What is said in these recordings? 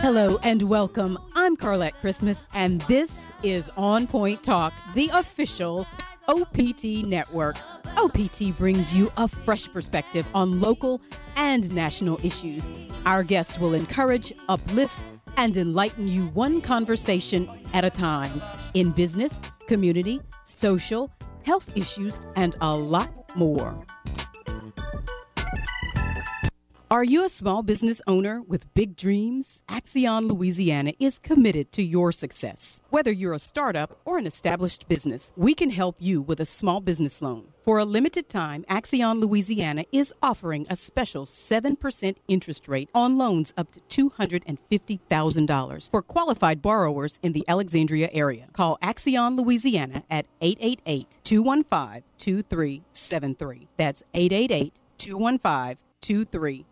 Hello and welcome. I'm Carlette Christmas, and this is On Point Talk, the official OPT network. OPT brings you a fresh perspective on local and national issues. Our guest will encourage, uplift, and enlighten you one conversation at a time in business, community, social, health issues, and a lot more. Are you a small business owner with big dreams? Axion Louisiana is committed to your success. Whether you're a startup or an established business, we can help you with a small business loan. For a limited time, Axion Louisiana is offering a special 7% interest rate on loans up to $250,000 for qualified borrowers in the Alexandria area. Call Axion Louisiana at 888-215-2373. That's 888-215-2373.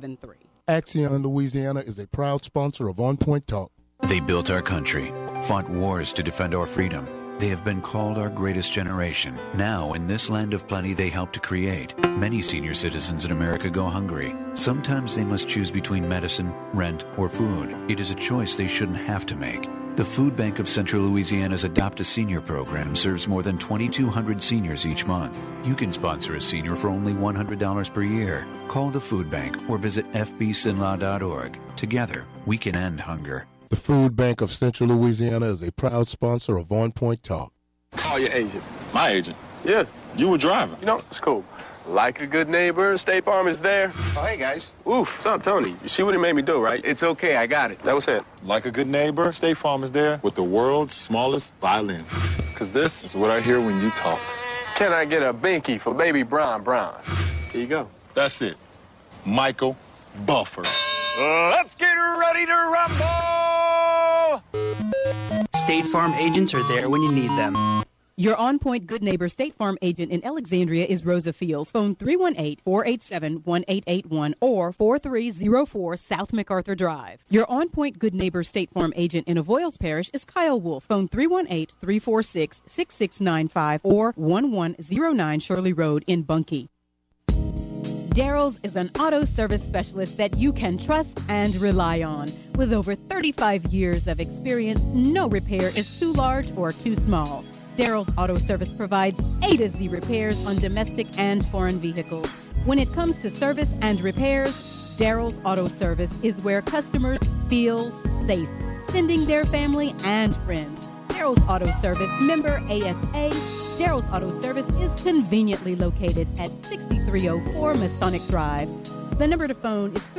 Axion Louisiana is a proud sponsor of On Point Talk. They built our country, fought wars to defend our freedom. They have been called our greatest generation. Now, in this land of plenty they helped to create, many senior citizens in America go hungry. Sometimes they must choose between medicine, rent, or food. It is a choice they shouldn't have to make. The Food Bank of Central Louisiana's Adopt a Senior program serves more than 2,200 seniors each month. You can sponsor a senior for only $100 per year. Call the Food Bank or visit fbsinlaw.org. Together, we can end hunger. The Food Bank of Central Louisiana is a proud sponsor of On Point Talk. Call your agent. My agent? Yeah. You were driving. You know, it's cool. Like a good neighbor, State Farm is there. Oh, hey, guys. Oof, what's up, Tony? You see what he made me do, right? It's okay, I got it. That was it. Like a good neighbor, State Farm is there with the world's smallest violin. Because this is what I hear when you talk. Can I get a binky for baby Brown? Here you go. That's it. Michael Buffer. Let's get ready to rumble! State Farm agents are there when you need them. Your On Point Good Neighbor State Farm agent in Alexandria is Rosa Fields. Phone 318-487-1881 or 4304 South MacArthur Drive. Your On Point Good Neighbor State Farm agent in Avoyles Parish is Kyle Wolf. Phone 318-346-6695 or 1109 Shirley Road in Bunkie. Daryl's is an auto service specialist that you can trust and rely on. With over 35 years of experience, no repair is too large or too small. Daryl's Auto Service provides A to Z repairs on domestic and foreign vehicles. When it comes to service and repairs, Daryl's Auto Service is where customers feel safe, sending their family and friends. Daryl's Auto Service, member ASA. Daryl's Auto Service is conveniently located at 6304 Masonic Drive. The number to phone is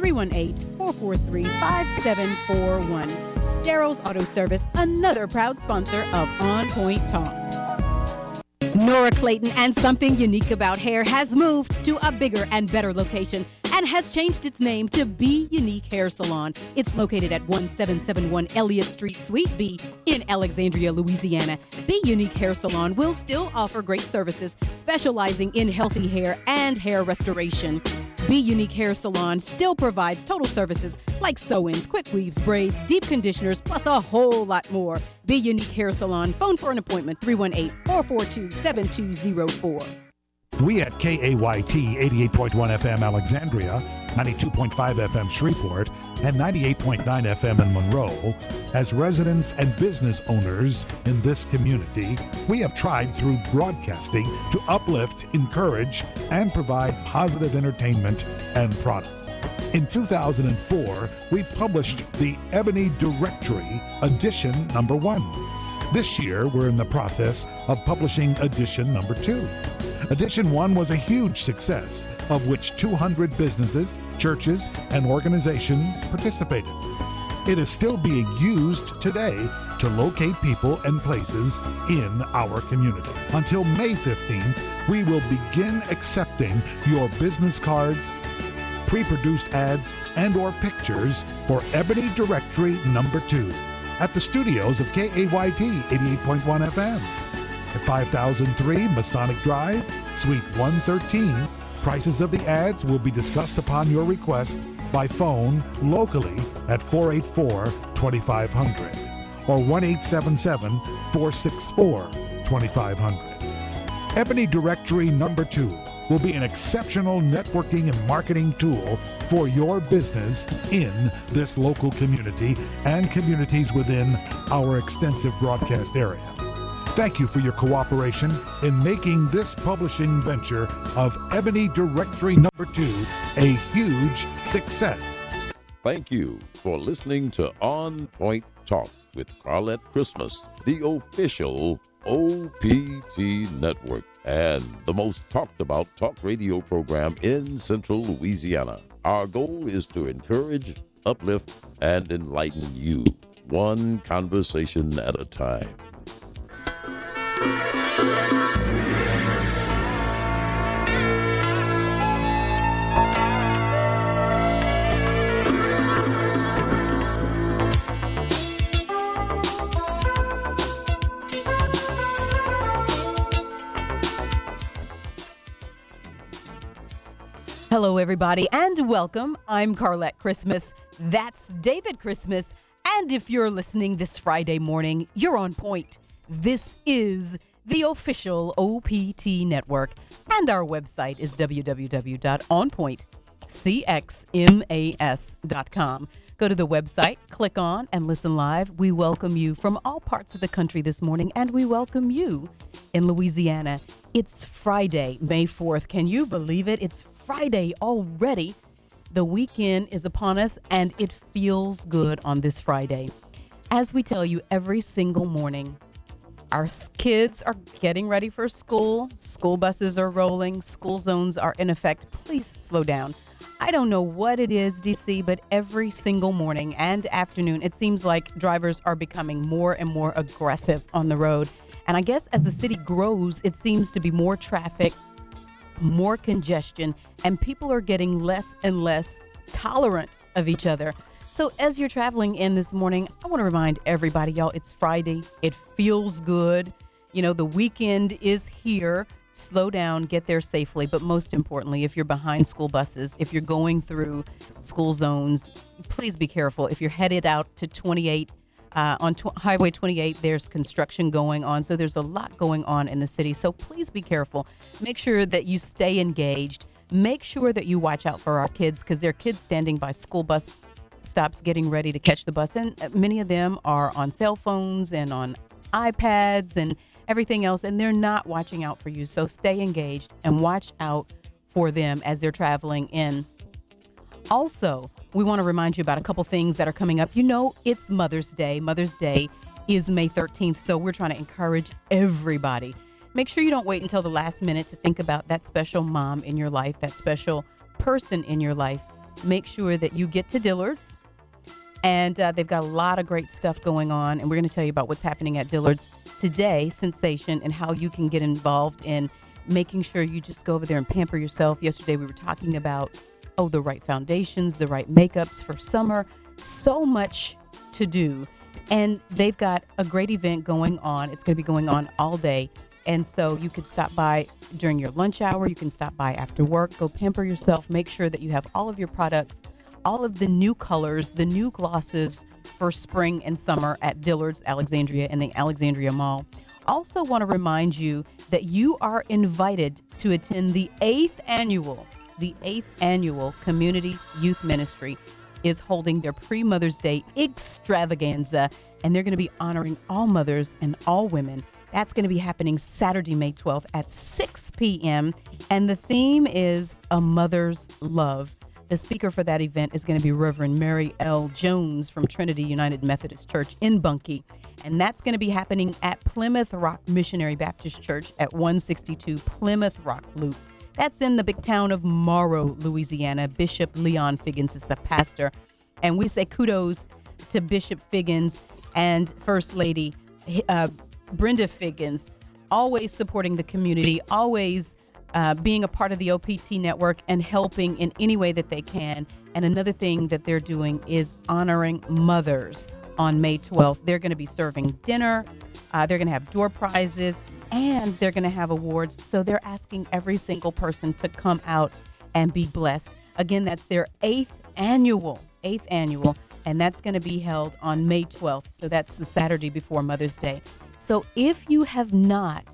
318-443-5741. Daryl's Auto Service, another proud sponsor of On Point Talk. Nora Clayton and Something Unique About Hair has moved to a bigger and better location and has changed its name to Be Unique Hair Salon. It's located at 1771 Elliott Street, Suite B in Alexandria, Louisiana. Be Unique Hair Salon will still offer great services, specializing in healthy hair and hair restoration. Be Unique Hair Salon still provides total services like sew-ins, quick weaves, braids, deep conditioners, plus a whole lot more. Be Unique Hair Salon. Phone for an appointment, 318-442-7204. We at KAYT 88.1 FM Alexandria, 92.5 FM Shreveport, and 98.9 FM in Monroe, as residents and business owners in this community, we have tried through broadcasting to uplift, encourage, and provide positive entertainment and products. In 2004, we published the Ebony Directory, edition number 1. This year, we're in the process of publishing edition number 2. Edition 1 was a huge success, of which 200 businesses, churches, and organizations participated. It is still being used today to locate people and places in our community. Until May 15th, we will begin accepting your business cards, pre-produced ads, and/or pictures for Ebony Directory number 2 at the studios of KAYT 88.1 FM. At 5003 Masonic Drive, Suite 113. Prices of the ads will be discussed upon your request by phone locally at 484-2500 or 1-877-464-2500. Ebony Directory number 2 will be an exceptional networking and marketing tool for your business in this local community and communities within our extensive broadcast area. Thank you for your cooperation in making this publishing venture of Ebony Directory Number 2 a huge success. Thank you for listening to On Point Talk with Carlette Christmas, the official OPT network and the most talked about talk radio program in Central Louisiana. Our goal is to encourage, uplift, and enlighten you, one conversation at a time. Hello, everybody, and welcome. I'm Carlette Christmas. That's David Christmas. And if you're listening this Friday morning, you're on point. This is the official OPT network, and our website is www.onpointcxmas.com. Go to the website, click on, and listen live. We welcome you from all parts of the country this morning, and we welcome you in Louisiana. It's Friday, May 4th. Can you believe it? It's Friday already. The weekend is upon us, and it feels good on this Friday. As we tell you every single morning, our kids are getting ready for school. School buses are rolling. School zones are in effect. Please slow down. I don't know what it is, DC, but every single morning and afternoon, it seems like drivers are becoming more and more aggressive on the road. And I guess as the city grows, it seems to be more traffic, more congestion, and people are getting less and less tolerant of each other. So as you're traveling in this morning, I want to remind everybody, y'all, it's Friday. It feels good. You know, the weekend is here. Slow down, get there safely. But most importantly, if you're behind school buses, if you're going through school zones, please be careful. If you're headed out to 28, on Highway 28, there's construction going on. So there's a lot going on in the city. So please be careful. Make sure that you stay engaged. Make sure that you watch out for our kids, because there are kids standing by school bus stops getting ready to catch the bus. And many of them are on cell phones and on iPads and everything else, and they're not watching out for you. So stay engaged and watch out for them as they're traveling in. Also, we want to remind you about a couple things that are coming up. You know, it's Mother's Day. Mother's Day is May 13th, so we're trying to encourage everybody. Make sure you don't wait until the last minute to think about that special mom in your life, that special person in your life. Make sure that you get to Dillard's, and they've got a lot of great stuff going on, and we're going to tell you about what's happening at Dillard's today, Sensation, and how you can get involved in making sure you just go over there and pamper yourself. Yesterday we were talking about, the right foundations, the right makeups for summer, so much to do, and they've got a great event going on. It's going to be going on all day. And so you could stop by during your lunch hour. You can stop by after work. Go pamper yourself. Make sure that you have all of your products, all of the new colors, the new glosses for spring and summer at Dillard's Alexandria in the Alexandria Mall. Also want to remind you that you are invited to attend the 8th annual Community Youth Ministry is holding their pre-Mother's Day extravaganza, and they're going to be honoring all mothers and all women. That's going to be happening Saturday, May 12th at 6 p.m. And the theme is A Mother's Love. The speaker for that event is going to be Reverend Mary L. Jones from Trinity United Methodist Church in Bunkie. And that's going to be happening at Plymouth Rock Missionary Baptist Church at 162 Plymouth Rock Loop. That's in the big town of Morrow, Louisiana. Bishop Leon Figgins is the pastor. And we say kudos to Bishop Figgins and First Lady Brenda Figgins, always supporting the community, always being a part of the OPT network and helping in any way that they can. And another thing that they're doing is honoring mothers on May 12th. They're going to be serving dinner. They're going to have door prizes, and they're going to have awards. So they're asking every single person to come out and be blessed. Again, that's their 8th annual, and that's going to be held on May 12th. So that's the Saturday before Mother's Day. So if you have not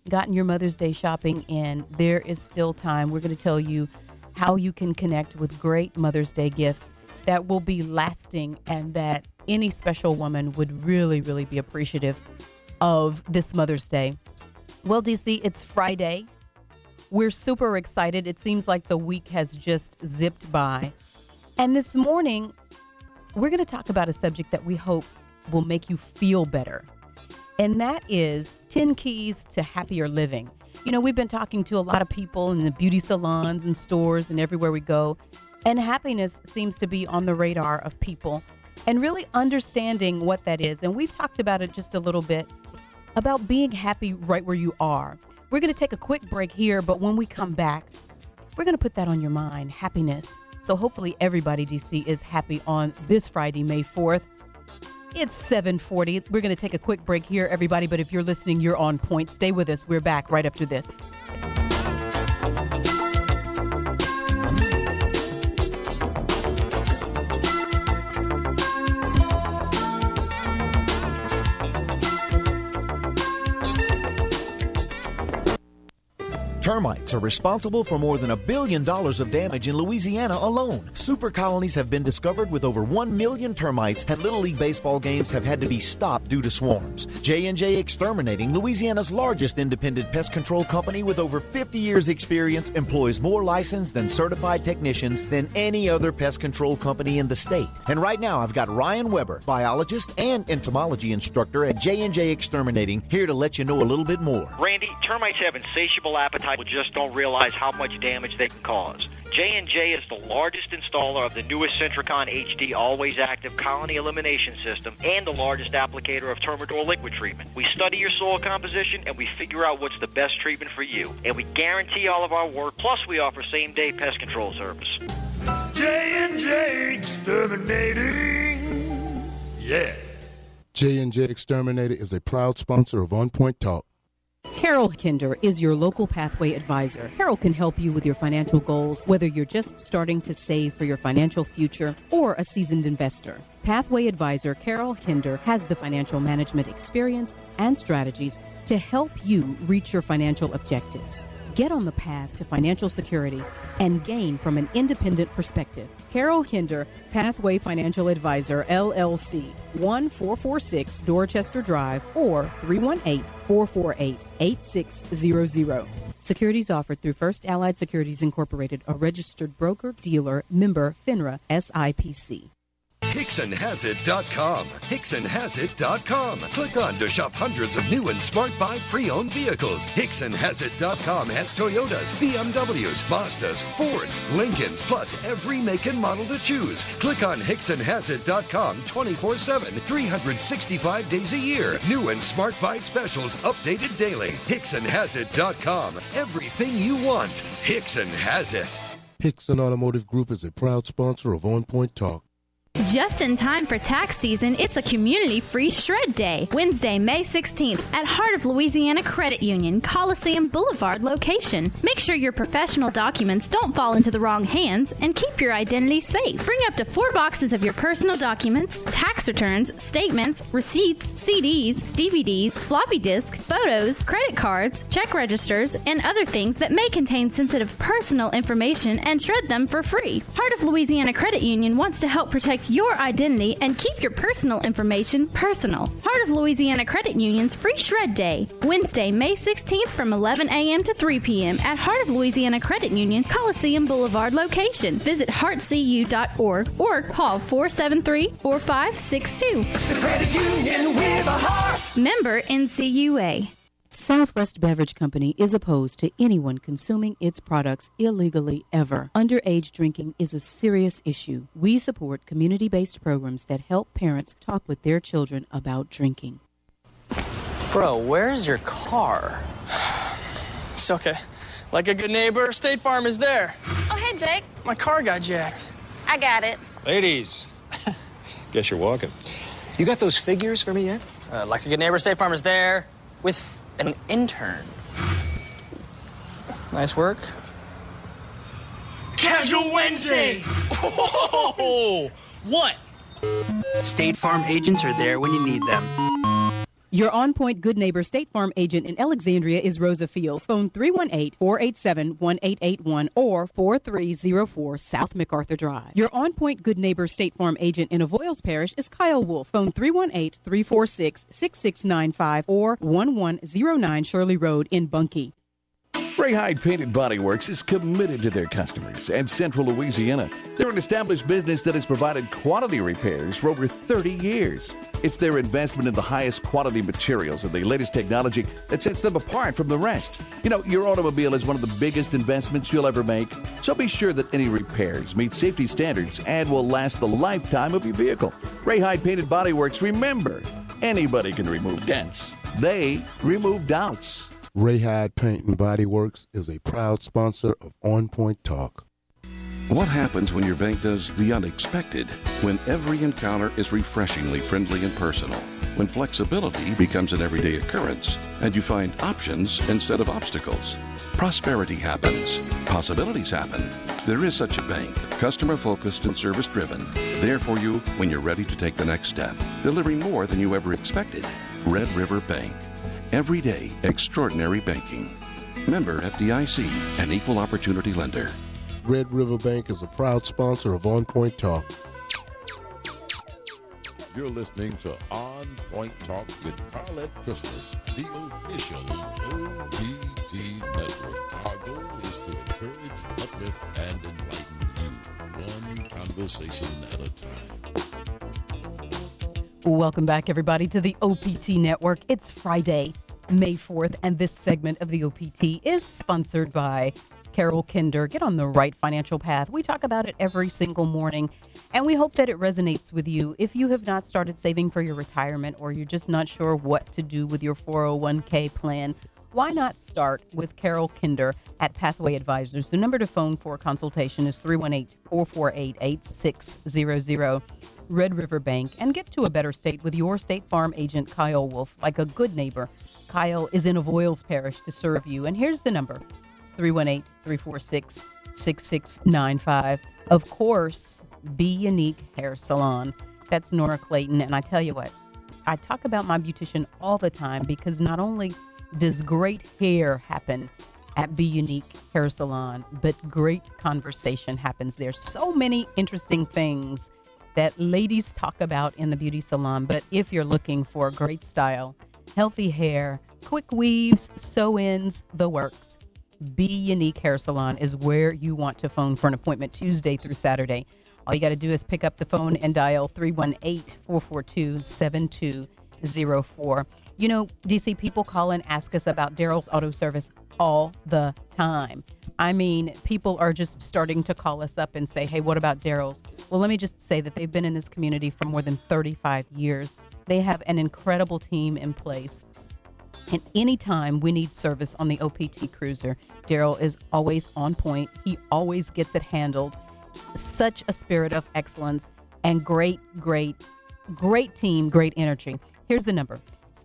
gotten your Mother's Day shopping in, there is still time. We're going to tell you how you can connect with great Mother's Day gifts that will be lasting and that any special woman would really, really be appreciative of this Mother's Day. Well, DC, it's Friday. We're super excited. It seems like the week has just zipped by. And this morning, we're going to talk about a subject that we hope will make you feel better. And that is 10 keys to happier living. You know, we've been talking to a lot of people in the beauty salons and stores and everywhere we go. And happiness seems to be on the radar of people and really understanding what that is. And we've talked about it just a little bit about being happy right where you are. We're going to take a quick break here, but when we come back, we're going to put that on your mind, happiness. So hopefully everybody, DC, is happy on this Friday, May 4th. It's 7:40. We're going to take a quick break here, everybody. But if you're listening, you're on point. Stay with us. We're back right after this. Termites are responsible for more than $1 billion of damage in Louisiana alone. Super colonies have been discovered with over 1 million termites, and Little League baseball games have had to be stopped due to swarms. J&J Exterminating, Louisiana's largest independent pest control company with over 50 years experience, employs more licensed and certified technicians than any other pest control company in the state. And right now, I've got Ryan Weber, biologist and entomology instructor at J&J Exterminating, here to let you know a little bit more. Randy, termites have insatiable appetite. Just don't realize how much damage they can cause. J&J is the largest installer of the newest Centricon HD Always Active Colony Elimination System and the largest applicator of Termidor liquid treatment. We study your soil composition and we figure out what's the best treatment for you. And we guarantee all of our work, plus we offer same-day pest control service. J&J Exterminating. Yeah. J&J Exterminator is a proud sponsor of On Point Talk. Carol Kinder is your local Pathway advisor. Carol can help you with your financial goals, whether you're just starting to save for your financial future or a seasoned investor. Pathway advisor Carol Kinder has the financial management experience and strategies to help you reach your financial objectives. Get on the path to financial security and gain from an independent perspective. Carol Kinder, Pathway Financial Advisor, LLC, 1446 Dorchester Drive, or 318-448-8600. Securities offered through First Allied Securities Incorporated, a registered broker, dealer, member, FINRA, SIPC. HicksonHasIt.com. HicksonHasIt.com. Click on to shop hundreds of new and Smart Buy pre-owned vehicles. HicksonHasIt.com has Toyotas, BMWs, Mazdas, Fords, Lincolns, plus every make and model to choose. Click on HicksonHasIt.com 24/7, 365 days a year. New and Smart Buy specials updated daily. HicksonHasIt.com. Everything you want. Hickson has it. Hickson Automotive Group is a proud sponsor of On Point Talk. Just in time for tax season, it's a community free shred day. Wednesday, May 16th at Heart of Louisiana Credit Union, Coliseum Boulevard location. Make sure your professional documents don't fall into the wrong hands and keep your identity safe. Bring up to 4 boxes of your personal documents, tax returns, statements, receipts, CDs, DVDs, floppy disk, photos, credit cards, check registers, and other things that may contain sensitive personal information and shred them for free. Heart of Louisiana Credit Union wants to help protect your identity and keep your personal information personal. Heart of Louisiana Credit Union's Free Shred Day, Wednesday, May 16th from 11 a.m. to 3 p.m. at Heart of Louisiana Credit Union, Coliseum Boulevard location. Visit heartcu.org or call 473-4562. The credit union with a heart. Member NCUA. Southwest Beverage Company is opposed to anyone consuming its products illegally ever. Underage drinking is a serious issue. We support community-based programs that help parents talk with their children about drinking. Bro, where's your car? It's okay. Like a good neighbor, State Farm is there. Oh, hey, Jake. My car got jacked. I got it. Ladies, guess you're walking. You got those figures for me yet? Like a good neighbor, State Farm is there with an intern. Nice work. Casual Wednesdays! Oh, what? State Farm agents are there when you need them. Your on-point Good Neighbor State Farm agent in Alexandria is Rosa Fields. Phone 318-487-1881 or 4304 South MacArthur Drive. Your on-point Good Neighbor State Farm agent in Avoyles Parish is Kyle Wolf. Phone 318-346-6695 or 1109 Shirley Road in Bunkie. Ray Hyde Painted Body Works is committed to their customers and Central Louisiana. They're an established business that has provided quality repairs for over 30 years. It's their investment in the highest quality materials and the latest technology that sets them apart from the rest. You know, your automobile is one of the biggest investments you'll ever make, so be sure that any repairs meet safety standards and will last the lifetime of your vehicle. Ray Hyde Painted Body Works, remember, anybody can remove dents. They remove doubts. Ray Hyde Paint and Body Works is a proud sponsor of On Point Talk. What happens when your bank does the unexpected? When every encounter is refreshingly friendly and personal. When flexibility becomes an everyday occurrence and you find options instead of obstacles. Prosperity happens. Possibilities happen. There is such a bank, customer-focused and service-driven. There for you when you're ready to take the next step. Delivering more than you ever expected. Red River Bank. Everyday extraordinary banking. Member FDIC, an equal opportunity lender. Red River Bank is a proud sponsor of On Point Talk. You're listening to On Point Talk with Carlette Christmas, the official OPT network. Our goal is to encourage, uplift, and enlighten you, one conversation at a time. Welcome back, everybody, to the OPT Network. It's Friday, May 4th, and this segment of the OPT is sponsored by Carol Kinder. Get on the right financial path. We talk about it every single morning, and we hope that it resonates with you. If you have not started saving for your retirement or you're just not sure what to do with your 401k plan, why not start with Carol Kinder at Pathway Advisors? The number to phone for a consultation is 318-448-8600. Red River Bank, and get to a better state with your State Farm agent, Kyle Wolf. Like a good neighbor, Kyle is in Avoyles Parish to serve you. And here's the number. It's 318-346-6695. Of course, Be Unique Hair Salon. That's Nora Clayton. And I tell you what, I talk about my beautician all the time because not only does great hair happen at Be Unique Hair Salon, but great conversation happens there. So many interesting things that ladies talk about in the beauty salon. But if you're looking for great style, healthy hair, quick weaves, sew-ins, the works, Be Unique Hair Salon is where you want to phone for an appointment Tuesday through Saturday. All you got to do is pick up the phone and dial 318-442-7204. You know, DC, people call and ask us about Daryl's Auto Service all the time. I mean, people are just starting to call us up and say, hey, what about Daryl's? Well, let me just say that they've been in this community for more than 35 years. They have an incredible team in place. And anytime we need service on the OPT Cruiser, Daryl is always on point. He always gets it handled. Such a spirit of excellence and great team, great energy. Here's the number. It's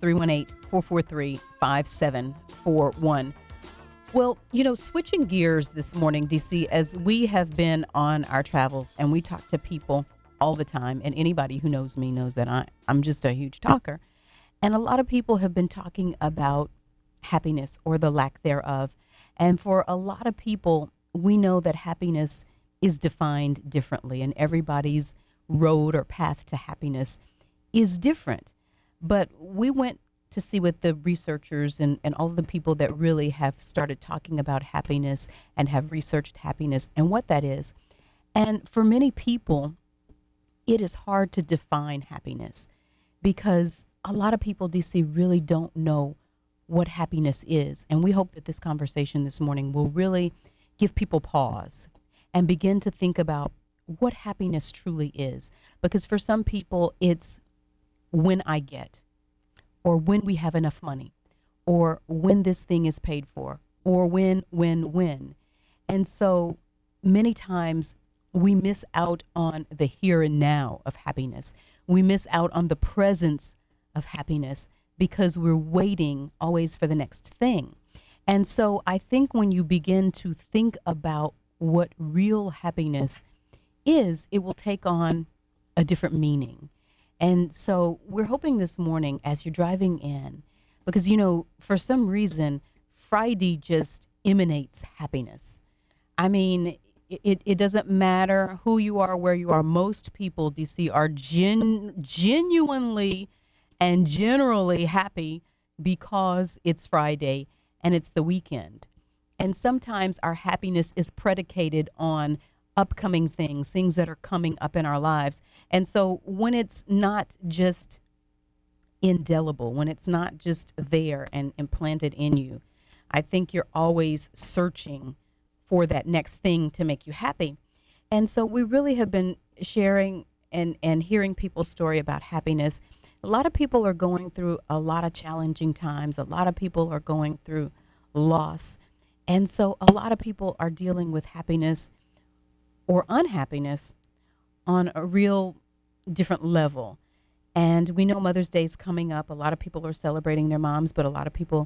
318-443-5741. Well, you know, switching gears this morning, DC, as we have been on our travels and we talk to people all the time, and anybody who knows me knows that I'm just a huge talker. And a lot of people have been talking about happiness or the lack thereof. And for a lot of people, we know that happiness is defined differently, and everybody's road or path to happiness is different. But we went to see what the researchers and all of the people that really have started talking about happiness and have researched happiness and what that is. And for many people, it is hard to define happiness because a lot of people, DC, really don't know what happiness is. And we hope that this conversation this morning will really give people pause and begin to think about what happiness truly is. Because for some people, it's when I get, or when we have enough money, or when this thing is paid for, or when. And so many times we miss out on the here and now of happiness. We miss out on the presence of happiness because we're waiting always for the next thing. And so I think when you begin to think about what real happiness is, it will take on a different meaning. And so we're hoping this morning as you're driving in, because, for some reason, Friday just emanates happiness. I mean, it doesn't matter who you are, where you are. Most people, DC, are genuinely and generally happy because it's Friday and it's the weekend. And sometimes our happiness is predicated on upcoming things that are coming up in our lives. And so when it's not just indelible, when it's not just there and implanted in you, I think you're always searching for that next thing to make you happy. And so we really have been sharing and hearing people's story about happiness. A lot of people are going through a lot of challenging times. A lot of people are going through loss. And so a lot of people are dealing with happiness or unhappiness on a real different level. And we know Mother's Day is coming up. A lot of people are celebrating their moms, but a lot of people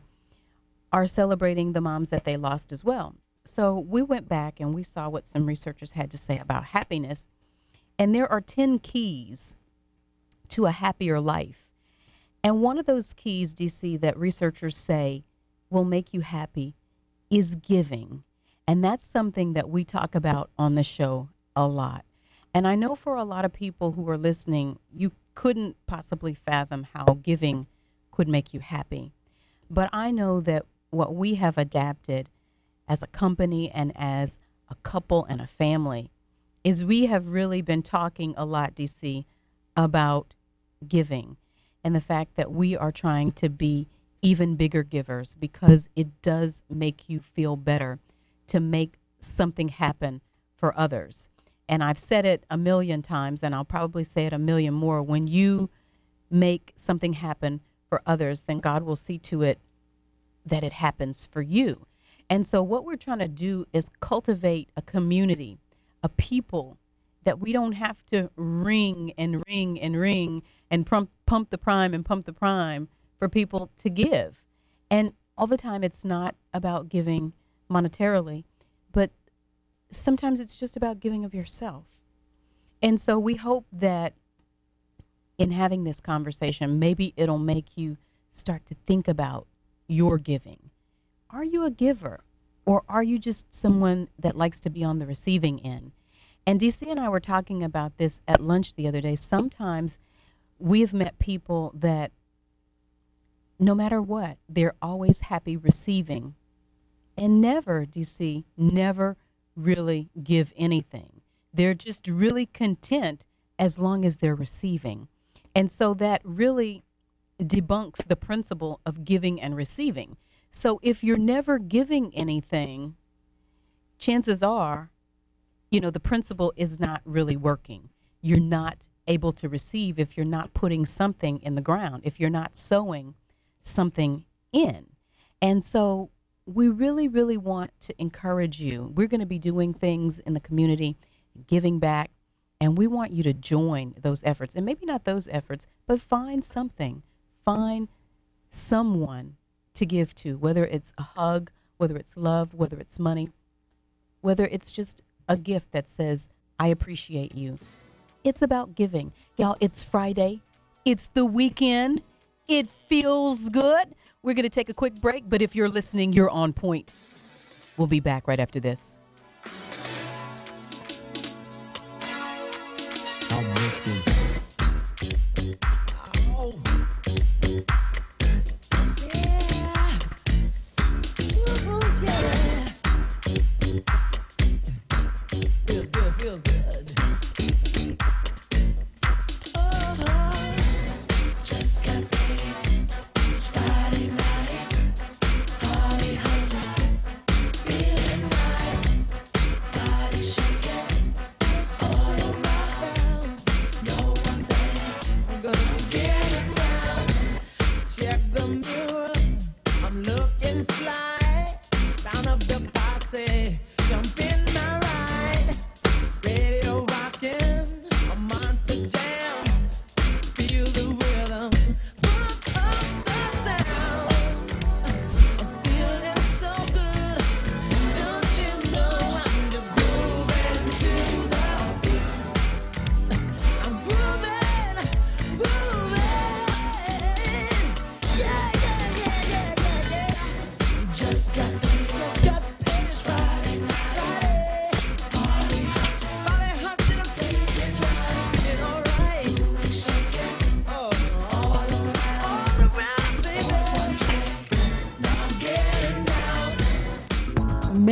are celebrating the moms that they lost as well. So we went back and we saw what some researchers had to say about happiness. And there are 10 keys to a happier life. And one of those keys, DC, that researchers say will make you happy is giving. And that's something that we talk about on the show a lot. And I know for a lot of people who are listening, you couldn't possibly fathom how giving could make you happy. But I know that what we have adapted as a company and as a couple and a family is we have really been talking a lot, DC, about giving and the fact that we are trying to be even bigger givers because it does make you feel better to make something happen for others. And I've said it a million times, and I'll probably say it a million more. When you make something happen for others, then God will see to it that it happens for you. And so what we're trying to do is cultivate a community, a people that we don't have to ring and ring and ring and pump the prime for people to give. And all the time it's not about giving monetarily, but sometimes it's just about giving of yourself. And so we hope that in having this conversation, maybe it'll make you start to think about your giving. Are you a giver, or are you just someone that likes to be on the receiving end? And DC and I were talking about this at lunch the other day. Sometimes we've met people that no matter what, they're always happy receiving and never, DC, never really give anything. They're just really content as long as they're receiving. And so that really debunks the principle of giving and receiving. So if you're never giving anything, chances are, the principle is not really working. You're not able to receive if you're not putting something in the ground, if you're not sowing something in. And so we really, really want to encourage you. We're going to be doing things in the community, giving back, and we want you to join those efforts. And maybe not those efforts, but find something. Find someone to give to, whether it's a hug, whether it's love, whether it's money, whether it's just a gift that says, I appreciate you. It's about giving. Y'all, it's Friday. It's the weekend. It feels good. We're going to take a quick break, but if you're listening, you're on point. We'll be back right after this. Feels good. Just got paid. It's Friday night. Party hunting. Feeling right.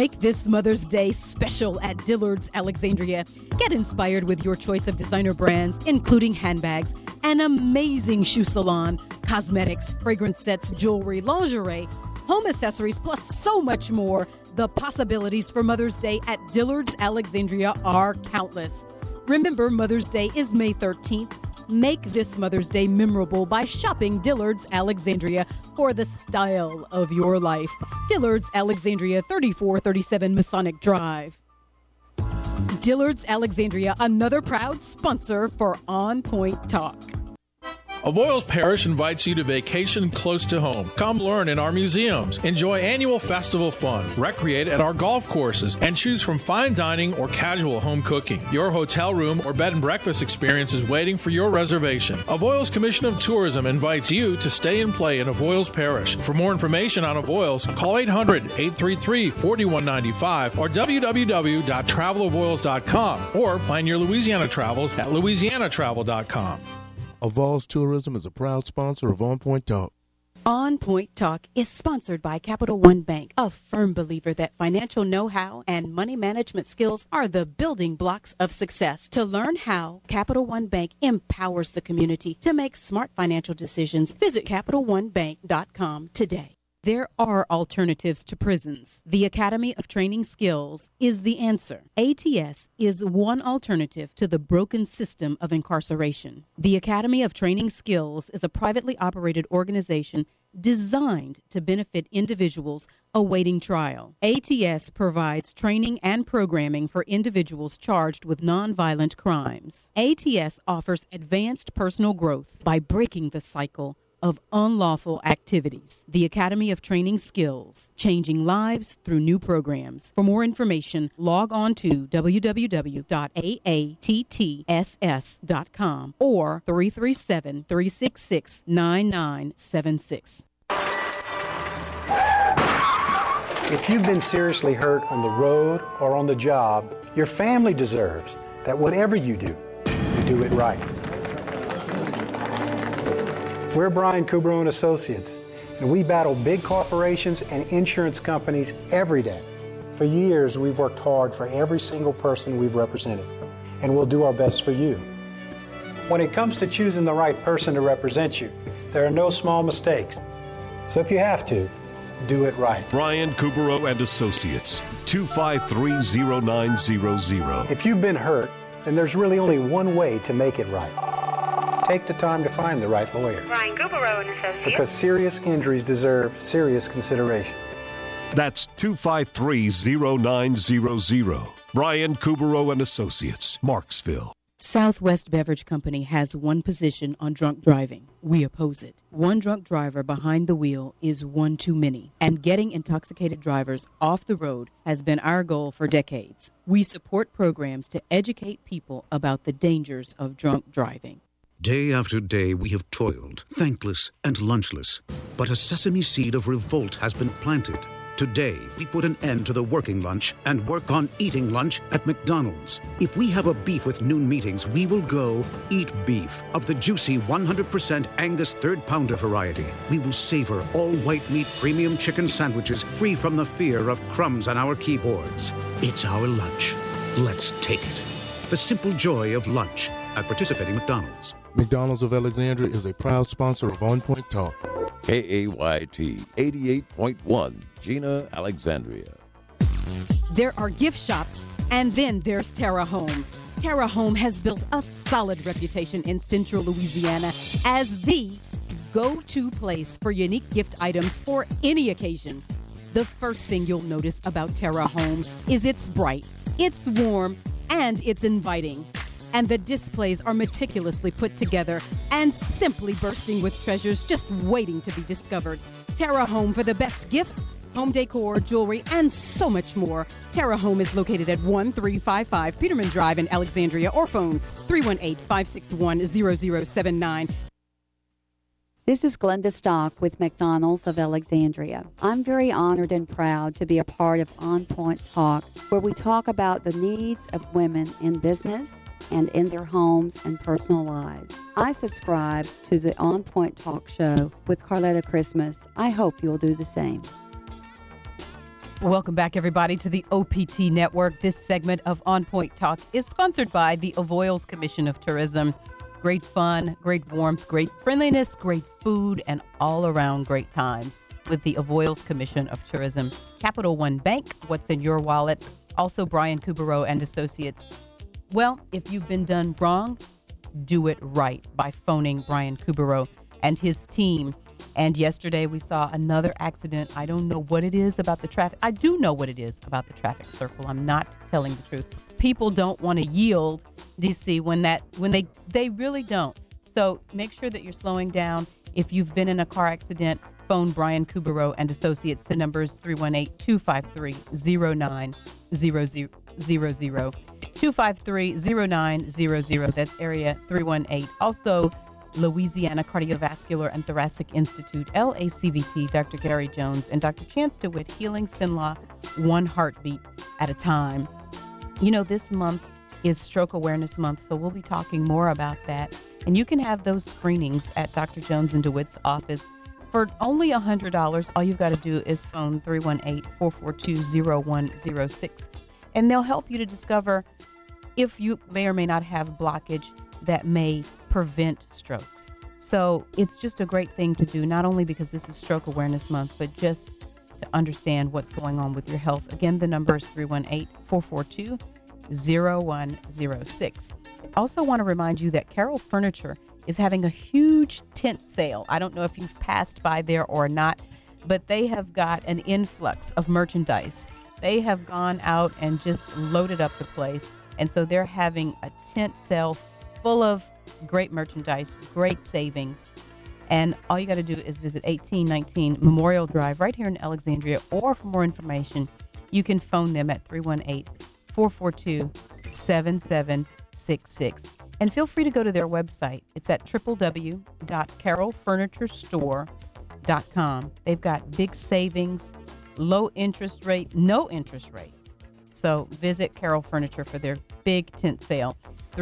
Make this Mother's Day special at Dillard's Alexandria. Get inspired with your choice of designer brands, including handbags, an amazing shoe salon, cosmetics, fragrance sets, jewelry, lingerie, home accessories, plus so much more. The possibilities for Mother's Day at Dillard's Alexandria are countless. Remember, Mother's Day is May 13th. Make this Mother's Day memorable by shopping Dillard's Alexandria for the style of your life. Dillard's Alexandria, 3437 Masonic Drive. Dillard's Alexandria, another proud sponsor for On Point Talk. Avoyles Parish invites you to vacation close to home. Come learn in our museums, enjoy annual festival fun, recreate at our golf courses, and choose from fine dining or casual home cooking. Your hotel room or bed and breakfast experience is waiting for your reservation. Avoyles Commission of Tourism invites you to stay and play in Avoyles Parish. For more information on Avoyles, call 800-833-4195 or www.travelavoyles.com or plan your Louisiana travels at louisianatravel.com. Avoyles Tourism is a proud sponsor of On Point Talk. On Point Talk is sponsored by Capital One Bank, a firm believer that financial know-how and money management skills are the building blocks of success. To learn how Capital One Bank empowers the community to make smart financial decisions, visit CapitalOneBank.com today. There are alternatives to prisons. The Academy of Training Skills is the answer. ATS is one alternative to the broken system of incarceration. The Academy of Training Skills is a privately operated organization designed to benefit individuals awaiting trial. ATS provides training and programming for individuals charged with nonviolent crimes. ATS offers advanced personal growth by breaking the cycle of unlawful activities. The Academy of Training Skills, changing lives through new programs. For more information, log on to www.aattss.com or 337-366-9976. If you've been seriously hurt on the road or on the job, your family deserves that whatever you do it right. We're Brian Kubro & Associates, and we battle big corporations and insurance companies every day. For years, we've worked hard for every single person we've represented, and we'll do our best for you. When it comes to choosing the right person to represent you, there are no small mistakes. So if you have to, do it right. Brian Kubro & Associates, 253-0900. If you've been hurt, then there's really only one way to make it right. Take the time to find the right lawyer. Brian Kubro & Associates. Because serious injuries deserve serious consideration. That's 253-0900. Brian Kubro & Associates, Marksville. Southwest Beverage Company has one position on drunk driving. We oppose it. One drunk driver behind the wheel is one too many, and getting intoxicated drivers off the road has been our goal for decades. We support programs to educate people about the dangers of drunk driving. Day after day we have toiled, thankless and lunchless, but a sesame seed of revolt has been planted. Today, we put an end to the working lunch and work on eating lunch at McDonald's. If we have a beef with noon meetings, we will go eat beef of the juicy 100% Angus third pounder variety. We will savor all white meat premium chicken sandwiches free from the fear of crumbs on our keyboards. It's our lunch. Let's take it. The simple joy of lunch at participating McDonald's. McDonald's of Alexandria is a proud sponsor of On Point Talk. KAYT 88.1, Gina, Alexandria. There are gift shops, and then there's Terra Home. Terra Home has built a solid reputation in Central Louisiana as the go-to place for unique gift items for any occasion. The first thing you'll notice about Terra Home is it's bright, it's warm, and it's inviting. And the displays are meticulously put together and simply bursting with treasures just waiting to be discovered. Terra Home for the best gifts, home decor, jewelry, and so much more. Terra Home is located at 1355 Peterman Drive in Alexandria, or phone 318-561-0079. This is Glenda Stock with McDonald's of Alexandria. I'm very honored and proud to be a part of On Point Talk, where we talk about the needs of women in business and in their homes and personal lives. I subscribe to the On Point Talk show with Carletta Christmas. I hope you'll do the same. Welcome back, everybody, to the OPT Network. This segment of On Point Talk is sponsored by the Avoyelles Commission of Tourism. Great fun, great warmth, great friendliness, great food, and all-around great times with the Avoyelles Commission of Tourism. Capital One Bank, what's in your wallet? Also, Brian Coubereau and Associates. Well, if you've been done wrong, do it right by phoning Brian Coubereau and his team. And yesterday we saw another accident. I don't know what it is about the traffic. I do know what it is about the traffic circle. I'm not telling the truth. People don't want to yield, DC, when they really don't. So make sure that you're slowing down. If you've been in a car accident, phone Brian Coubereau and Associates. The number is 318-253-0900. 253-0900. That's area 318. Also, Louisiana Cardiovascular and Thoracic Institute, LACVT, Dr. Gary Jones, and Dr. Chance DeWitt, Healing Sinlaw, one heartbeat at a time. You know, this month is Stroke Awareness Month, so we'll be talking more about that. And you can have those screenings at Dr. Jones and DeWitt's office for only $100. All you've got to do is phone 318-442-0106, and they'll help you to discover if you may or may not have blockage that may prevent strokes. So it's just a great thing to do, not only because this is Stroke Awareness Month, but just to understand what's going on with your health. Again, the number is 318-442-0106. Also want to remind you that Carroll Furniture is having a huge tent sale. I don't know if you've passed by there or not, but they have got an influx of merchandise. They have gone out and just loaded up the place. And so they're having a tent sale full of great merchandise, great savings. And all you got to do is visit 1819 Memorial Drive right here in Alexandria, or for more information, you can phone them at 318-442-7766. And feel free to go to their website. It's at www.carrollfurniturestore.com. They've got big savings, low interest rate, no interest rate. So visit Carroll Furniture for their big tent sale,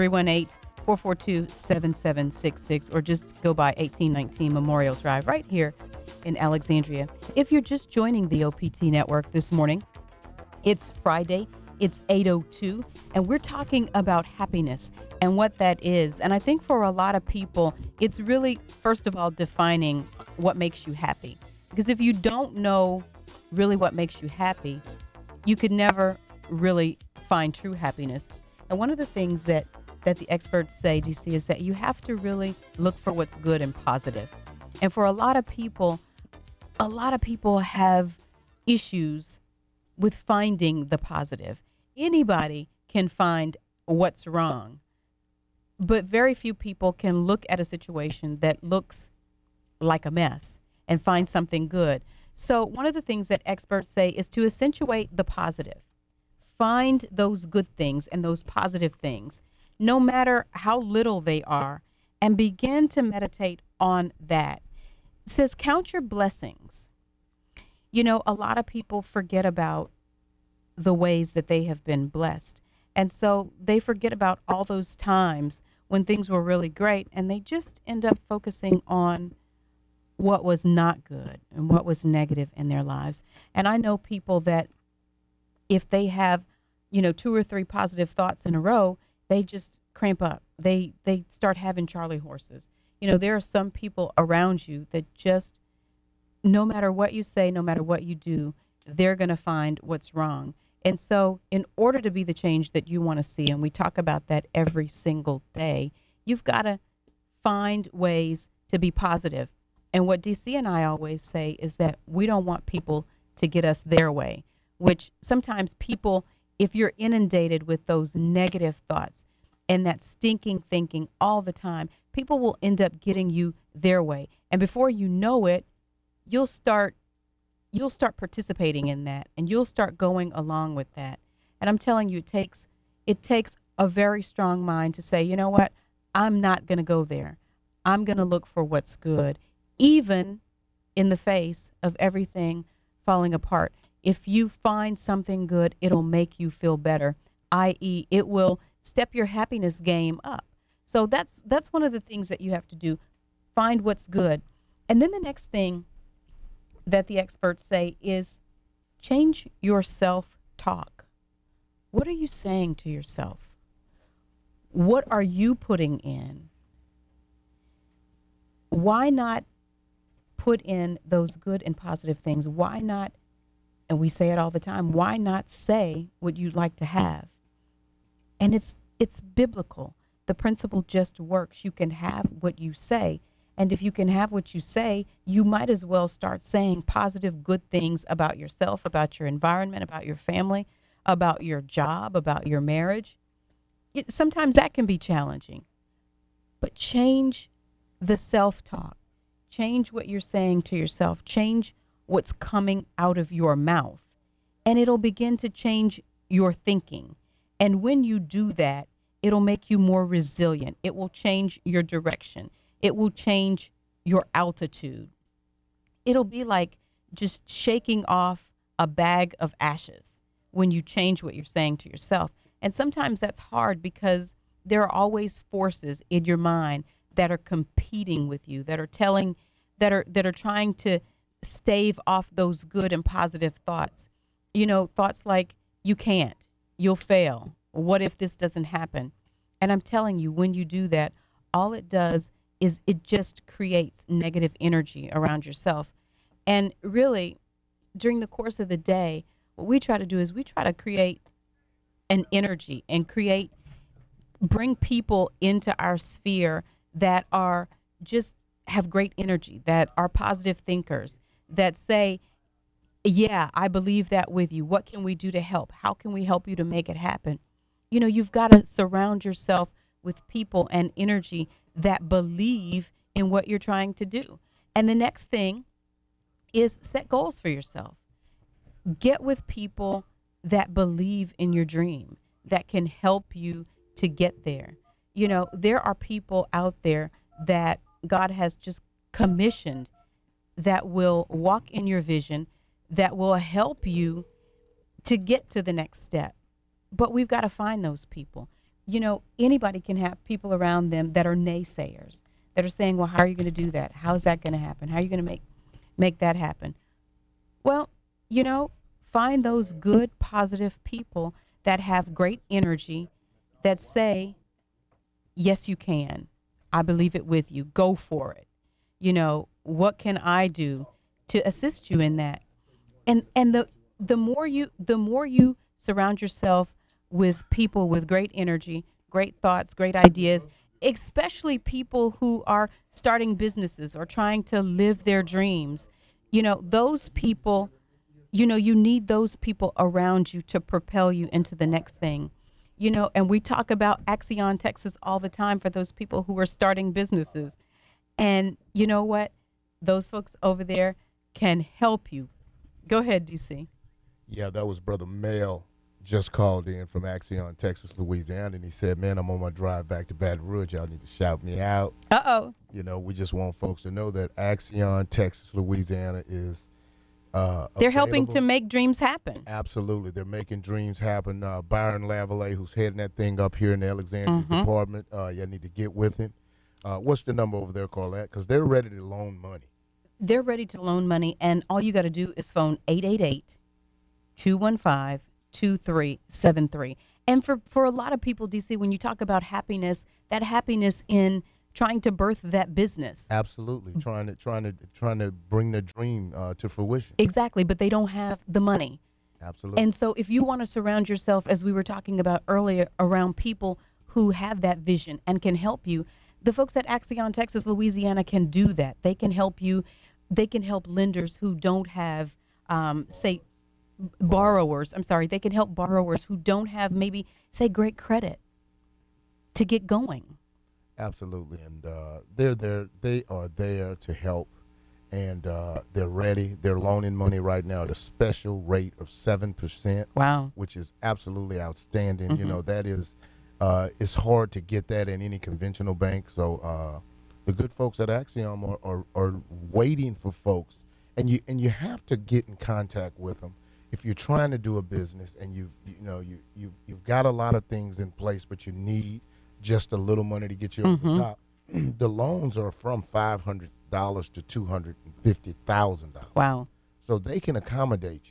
318-442-7766, or just go by 1819 Memorial Drive right here in Alexandria. If you're just joining the OPT Network this morning, it's Friday, it's 8:02, and we're talking about happiness and what that is. And I think for a lot of people, it's really, first of all, defining what makes you happy. Because if you don't know really what makes you happy, you could never really find true happiness. And one of the things that the experts say, DC, is that you have to really look for what's good and positive. And for a lot of people have issues with finding the positive. Anybody can find what's wrong, but very few people can look at a situation that looks like a mess and find something good. So one of the things that experts say is to accentuate the positive. Find those good things and those positive things, no matter how little they are, and begin to meditate on that. It says, count your blessings. You know, a lot of people forget about the ways that they have been blessed. And so they forget about all those times when things were really great, and they just end up focusing on what was not good and what was negative in their lives. And I know people that if they have, 2 or 3 positive thoughts in a row, they just cramp up. They start having Charlie horses. There are some people around you that just, no matter what you say, no matter what you do, they're going to find what's wrong. And so in order to be the change that you want to see, and we talk about that every single day, you've got to find ways to be positive. And what DC and I always say is that we don't want people to get us their way, which sometimes people, if you're inundated with those negative thoughts and that stinking thinking all the time, people will end up getting you their way. And before you know it, you'll start participating in that, and you'll start going along with that. And I'm telling you, it takes a very strong mind to say, you know what, I'm not going to go there. I'm going to look for what's good, even in the face of everything falling apart. If you find something good, it'll make you feel better, i.e., it will step your happiness game up. So that's one of the things that you have to do. Find what's good. And then the next thing that the experts say is change your self-talk. What are you saying to yourself? What are you putting in? Why not put in those good and positive things? Why not, and we say it all the time, why not say what you'd like to have? And it's biblical. The principle just works. You can have what you say. And if you can have what you say, you might as well start saying positive, good things about yourself, about your environment, about your family, about your job, about your marriage. Sometimes that can be challenging. But change the self-talk. Change what you're saying to yourself. Change what's coming out of your mouth. And it'll begin to change your thinking. And when you do that, it'll make you more resilient. It will change your direction. It will change your altitude. It'll be like just shaking off a bag of ashes when you change what you're saying to yourself. And sometimes that's hard because there are always forces in your mind that are competing with you, that are trying to stave off those good and positive thoughts. You know, thoughts like, you can't, you'll fail. What if this doesn't happen? And I'm telling you, when you do that, all it does is it just creates negative energy around yourself. And really, during the course of the day, what we try to do is we try to create an energy and bring people into our sphere that are just have great energy, that are positive thinkers, that say, yeah, I believe that with you. What can we do to help? How can we help you to make it happen? You know, you've got to surround yourself with people and energy that believe in what you're trying to do. And the next thing is set goals for yourself. Get with people that believe in your dream, that can help you to get there. You know, there are people out there that God has just commissioned that will walk in your vision, that will help you to get to the next step. But we've got to find those people. You know, anybody can have people around them that are naysayers, that are saying, well, how are you going to do that? How's that going to happen? How are you going to make that happen? Well, you know, find those good, positive people that have great energy, that say, yes, you can. I believe it with you. Go for it. You know, what can I do to assist you in that? And the more you surround yourself with people with great energy, great thoughts, great ideas, especially people who are starting businesses or trying to live their dreams. You know, those people, you know, you need those people around you to propel you into the next thing. You know, and we talk about Axion, Texas all the time for those people who are starting businesses. And you know what? Those folks over there can help you. Go ahead, DC. Yeah, that was Brother Mel. Just called in from Axion, Texas, Louisiana, and he said, man, I'm on my drive back to Baton Rouge. Y'all need to shout me out. Uh-oh. You know, we just want folks to know that Axion, Texas, Louisiana is they're helping to make dreams happen. Absolutely. They're making dreams happen. Byron Lavallee, who's heading that thing up here in the Alexandria department, y'all need to get with him. What's the number over there, Carlette? Because they're ready to loan money. They're ready to loan money, and all you got to do is phone 888-215-2373. And for a lot of people, DC, when you talk about happiness, that happiness in trying to birth that business. Absolutely, trying to bring the dream to fruition. Exactly, but they don't have the money. Absolutely. And so if you want to surround yourself, as we were talking about earlier, around people who have that vision and can help you, the folks at Axion, Texas, Louisiana can do that. They can help you. They can help lenders who don't have, say, borrowers. I'm sorry. They can help borrowers who don't have maybe, say, great credit to get going. Absolutely. And they are there to help. And they're ready. They're loaning money right now at a special rate of 7%. Wow. Which is absolutely outstanding. You know, that is, it's hard to get that in any conventional bank. So the good folks at Axiom are waiting for folks. And you have to get in contact with them. If you're trying to do a business and you've got a lot of things in place, but you need just a little money to get you over the top, the loans are from $500 to $250,000. Wow. So they can accommodate you.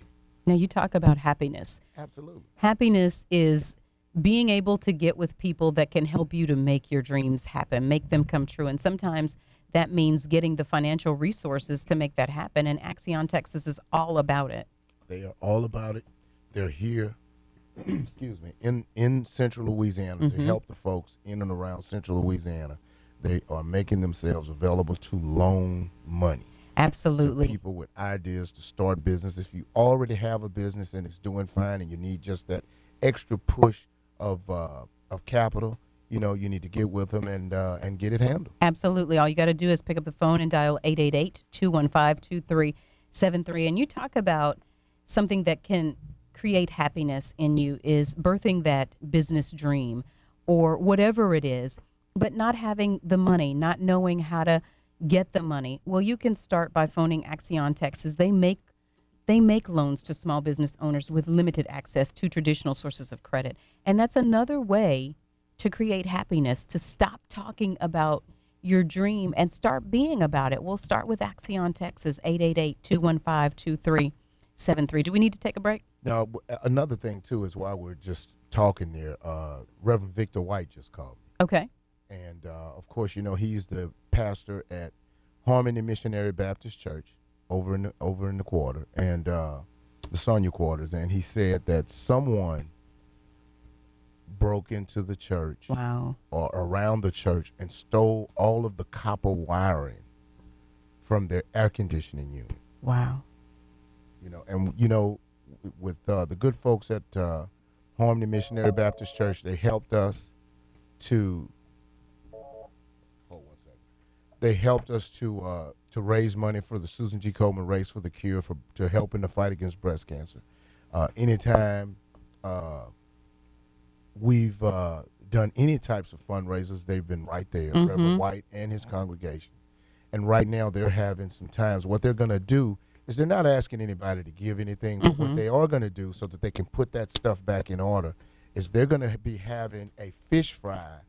Now, you talk about happiness. Absolutely. Happiness is being able to get with people that can help you to make your dreams happen, make them come true. And sometimes that means getting the financial resources to make that happen. And Axion Texas is all about it. They are all about it. They're here, excuse me, in Central Louisiana to help the folks in and around Central Louisiana. They are making themselves available to loan money. Absolutely. To people with ideas to start business. If you already have a business and it's doing fine and you need just that extra push of capital, you need to get with them and get it handled. Absolutely. All you got to do is pick up the phone and dial 888-215-2373. And you talk about something that can create happiness in you is birthing that business dream or whatever it is, but not having the money, not knowing how to get the money. Well, you can start by phoning Axion Texas. They make loans to small business owners with limited access to traditional sources of credit. And that's another way to create happiness, to stop talking about your dream and start being about it. We'll start with Axion Texas, 888-215-2373. Do we need to take a break? Now, another thing, too, is while we're just talking there, Reverend Victor White just called me. Okay. And, of course, he's the pastor at Harmony Missionary Baptist Church over in the quarter, and the Sonia quarters. And he said that someone broke into the church or around the church and stole all of the copper wiring from their air conditioning unit. Wow. With the good folks at Harmony Missionary Baptist Church, they helped us to raise money for the Susan G. Komen Race for the Cure to help in the fight against breast cancer. Anytime we've done any types of fundraisers, they've been right there, Reverend White and his congregation. And right now they're having some times. What they're going to do is they're not asking anybody to give anything, but what they are going to do so that they can put that stuff back in order is they're going to be having a fish fry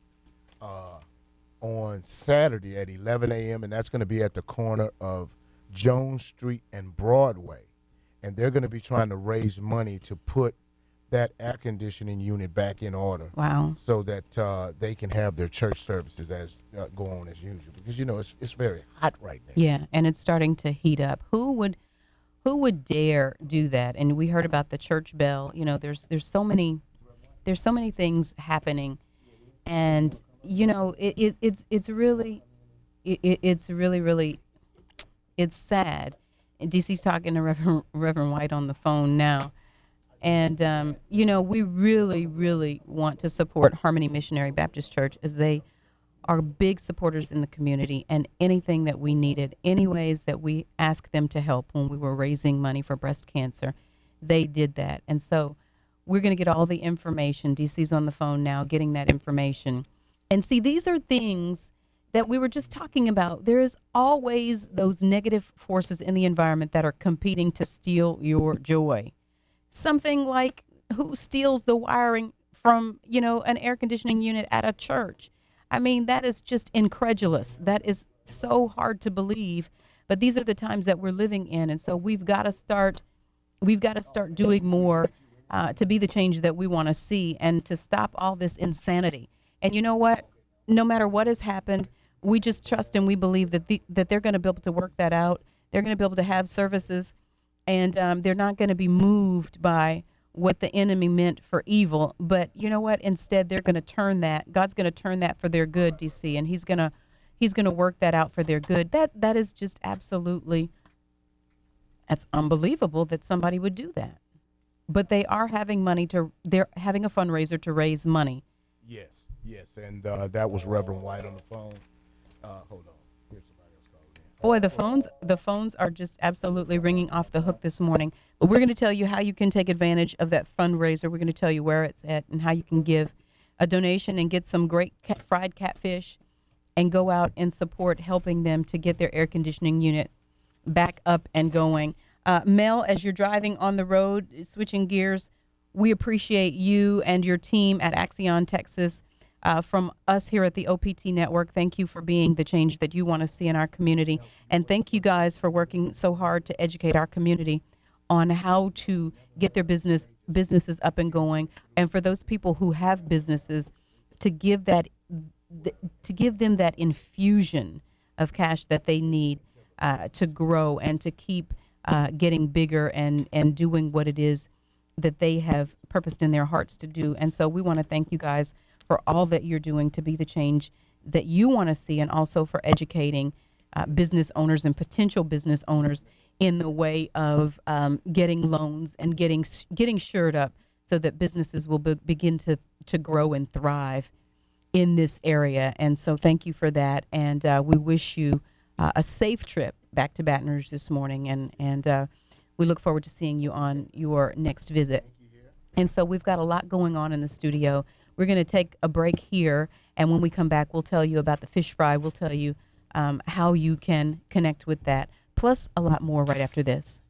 on Saturday at 11 a.m., and that's going to be at the corner of Jones Street and Broadway. And they're going to be trying to raise money to put that air conditioning unit back in order. Wow. So that they can have their church services go on as usual. Because, it's very hot right now. Yeah, and it's starting to heat up. Who would dare do that? And we heard about the church bell. There's so many things happening, and it's really sad. And DC's talking to Reverend White on the phone now, and we really want to support Harmony Missionary Baptist Church as they are big supporters in the community, and anything that we needed, any ways that we asked them to help when we were raising money for breast cancer, they did that. And so we're going to get all the information. DC's on the phone now getting that information. And see, these are things that we were just talking about. There's always those negative forces in the environment that are competing to steal your joy. Something like who steals the wiring from, an air conditioning unit at a church. I mean, that is just incredulous. That is so hard to believe. But these are the times that we're living in. And so we've got to start doing more to be the change that we want to see and to stop all this insanity. And you know what? No matter what has happened, we just trust and we believe that they're going to be able to work that out. They're going to be able to have services, and they're not going to be moved by what the enemy meant for evil. But you know what? Instead, they're going to turn that. God's going to turn that for their good, DC, and He's going to work that out for their good. That is just absolutely, that's unbelievable that somebody would do that. But they are having they're having a fundraiser to raise money. Yes, and that was Reverend White on the phone. Hold on. Here's somebody else calling in. Boy, the phones are just absolutely ringing off the hook this morning. But we're going to tell you how you can take advantage of that fundraiser. We're going to tell you where it's at and how you can give a donation and get some great fried catfish and go out and support helping them to get their air conditioning unit back up and going. Mel, as you're driving on the road, switching gears, we appreciate you and your team at Axion Texas. From us here at the OPT Network, thank you for being the change that you want to see in our community. And thank you guys for working so hard to educate our community on how to get their businesses up and going, and for those people who have businesses, to give them that infusion of cash that they need to grow and to keep getting bigger and doing what it is that they have purposed in their hearts to do. And so we want to thank you guys for all that you're doing to be the change that you want to see, and also for educating business owners and potential business owners in the way of getting loans and getting shored up so that businesses will begin to grow and thrive in this area. And so thank you for that. And we wish you a safe trip back to Baton Rouge this morning. And we look forward to seeing you on your next visit. And so we've got a lot going on in the studio. We're going to take a break here. And when we come back, we'll tell you about the fish fry. We'll tell you how you can connect with that, plus a lot more right after this.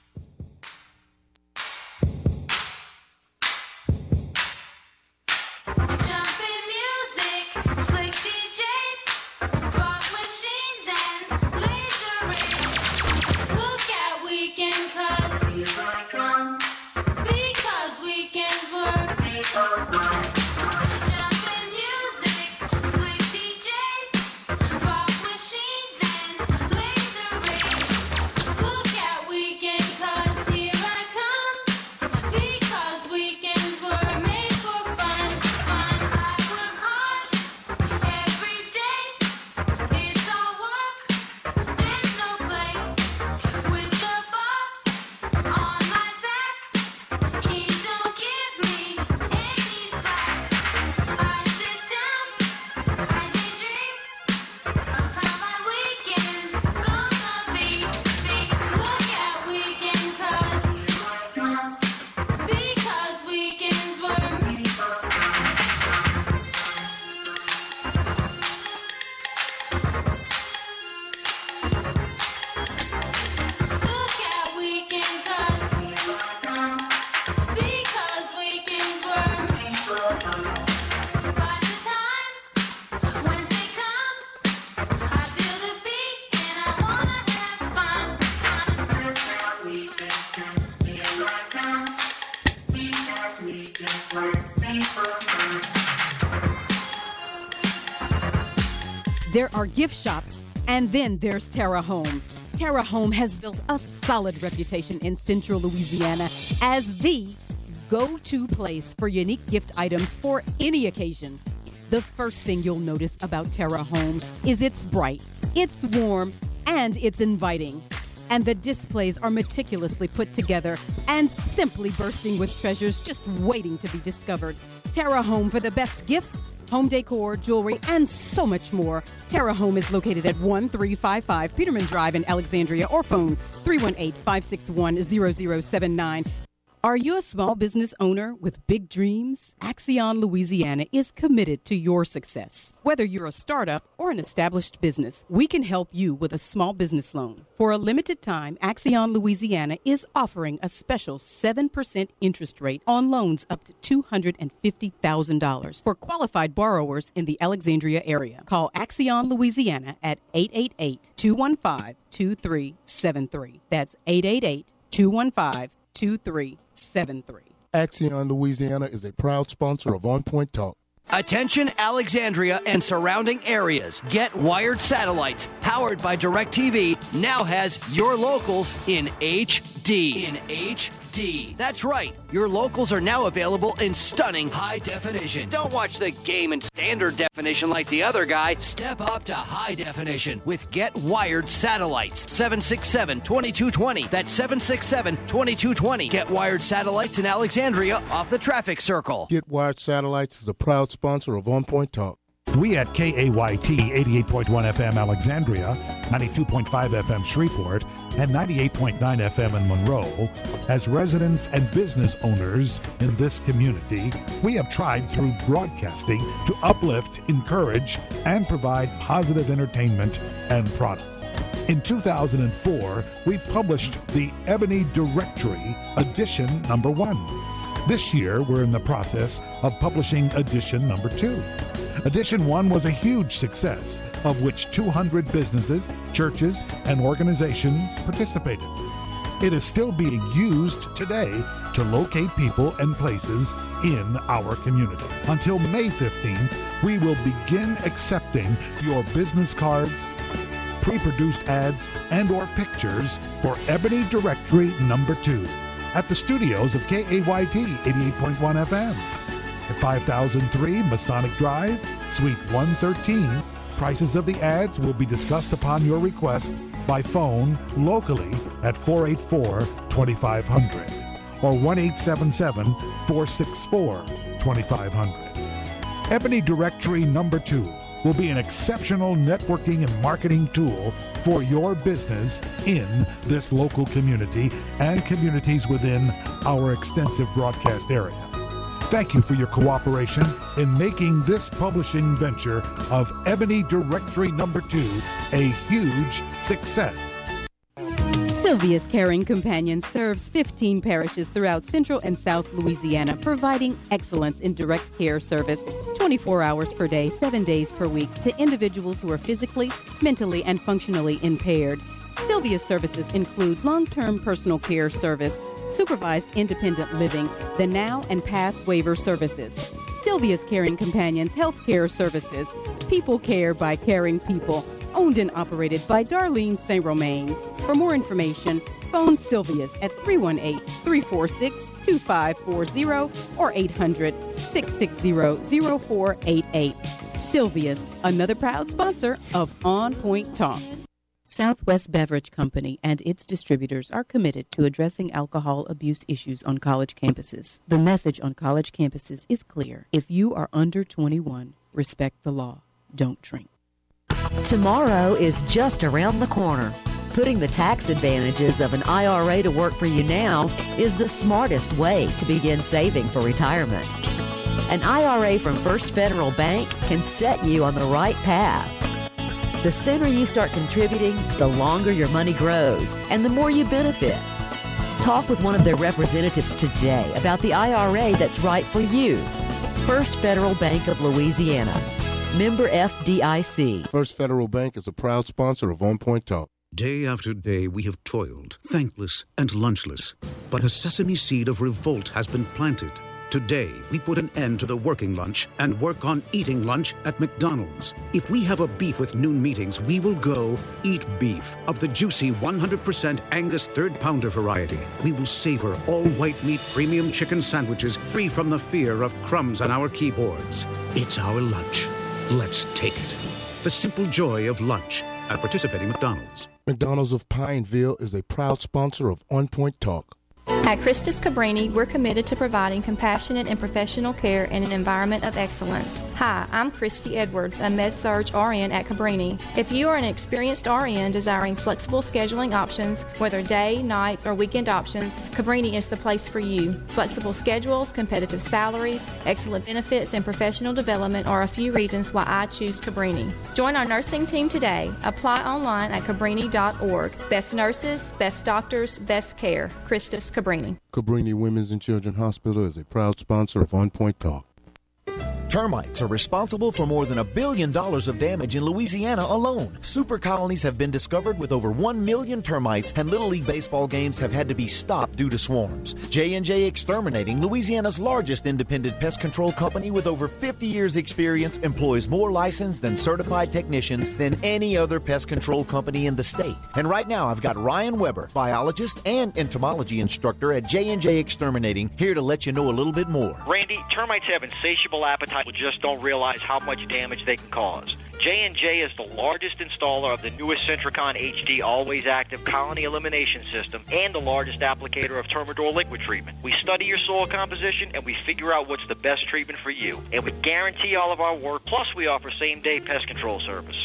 There are gift shops, and then there's Terra Home. Terra Home has built a solid reputation in Central Louisiana as the go-to place for unique gift items for any occasion. The first thing you'll notice about Terra Home is it's bright, it's warm, and it's inviting. And the displays are meticulously put together and simply bursting with treasures just waiting to be discovered. Terra Home for the best gifts, home decor, jewelry, and so much more. Terra Home is located at 1355 Peterman Drive in Alexandria, or phone 318-561-0079. Are you a small business owner with big dreams? Axion Louisiana is committed to your success. Whether you're a startup or an established business, we can help you with a small business loan. For a limited time, Axion Louisiana is offering a special 7% interest rate on loans up to $250,000 for qualified borrowers in the Alexandria area. Call Axion Louisiana at 888-215-2373. That's 888-215-2373. Axion Louisiana is a proud sponsor of On Point Talk. Attention Alexandria and surrounding areas. Get Wired Satellites, powered by DirecTV, now has your locals in HD. That's right. Your locals are now available in stunning high definition. Don't watch the game in standard definition like the other guy. Step up to high definition with Get Wired Satellites. 767-2220. That's 767-2220. Get Wired Satellites in Alexandria off the traffic circle. Get Wired Satellites is a proud sponsor of On Point Talk. We at KAYT 88.1 FM Alexandria, 92.5 FM Shreveport, and 98.9 FM in Monroe, as residents and business owners in this community, we have tried through broadcasting to uplift, encourage, and provide positive entertainment and products. In 2004, we published the Ebony Directory, edition number 1. This year, we're in the process of publishing edition number 2. Edition 1 was a huge success, of which 200 businesses, churches, and organizations participated. It is still being used today to locate people and places in our community. Until May 15th, we will begin accepting your business cards, pre-produced ads, and or pictures for Ebony Directory number 2 at the studios of KAYT 88.1 FM at 5003 Masonic Drive, Suite 113. Prices of the ads will be discussed upon your request by phone locally at 484-2500 or 1-877-464-2500. Ebony Directory number 2 will be an exceptional networking and marketing tool for your business in this local community and communities within our extensive broadcast area. Thank you for your cooperation in making this publishing venture of Ebony Directory number 2 a huge success. Sylvia's Caring Companion serves 15 parishes throughout Central and South Louisiana, providing excellence in direct care service 24 hours per day, 7 days per week to individuals who are physically, mentally, and functionally impaired. Sylvia's services include long-term personal care service, supervised independent living, the now and past waiver services. Sylvia's Caring Companions Health Care Services, people care by caring people, owned and operated by Darlene St. Romain. For more information, phone Sylvia's at 318-346-2540 or 800-660-0488. Sylvia's, another proud sponsor of On Point Talk. Southwest Beverage Company and its distributors are committed to addressing alcohol abuse issues on college campuses. The message on college campuses is clear. If you are under 21, respect the law. Don't drink. Tomorrow is just around the corner. Putting the tax advantages of an IRA to work for you now is the smartest way to begin saving for retirement. An IRA from First Federal Bank can set you on the right path. The sooner you start contributing, the longer your money grows and the more you benefit. Talk with one of their representatives today about the IRA that's right for you. First Federal Bank of Louisiana. Member FDIC. First Federal Bank is a proud sponsor of On Point Talk. Day after day we have toiled, thankless and lunchless. But a sesame seed of revolt has been planted. Today, we put an end to the working lunch and work on eating lunch at McDonald's. If we have a beef with noon meetings, we will go eat beef of the juicy 100% Angus third pounder variety. We will savor all white meat premium chicken sandwiches free from the fear of crumbs on our keyboards. It's our lunch. Let's take it. The simple joy of lunch at participating McDonald's. McDonald's of Pineville is a proud sponsor of On Point Talk. At Christus Cabrini, we're committed to providing compassionate and professional care in an environment of excellence. Hi, I'm Christy Edwards, a Med-Surg RN at Cabrini. If you are an experienced RN desiring flexible scheduling options, whether day, nights, or weekend options, Cabrini is the place for you. Flexible schedules, competitive salaries, excellent benefits, and professional development are a few reasons why I choose Cabrini. Join our nursing team today. Apply online at cabrini.org. Best nurses, best doctors, best care. Christus Cabrini. Cabrini Women's and Children's Hospital is a proud sponsor of On Point Talk. Termites are responsible for more than $1 billion of damage in Louisiana alone. Super colonies have been discovered with over 1 million termites, and Little League baseball games have had to be stopped due to swarms. J&J Exterminating, Louisiana's largest independent pest control company with over 50 years experience, employs more licensed and certified technicians than any other pest control company in the state. And right now I've got Ryan Weber, biologist and entomology instructor at J&J Exterminating, here to let you know a little bit more. Randy, termites have insatiable appetite. Just don't realize how much damage they can cause. J&J is the largest installer of the newest Centricon HD always active colony elimination system and the largest applicator of Termador liquid treatment. We study your soil composition and we figure out what's the best treatment for you. And we guarantee all of our work, plus we offer same-day pest control service.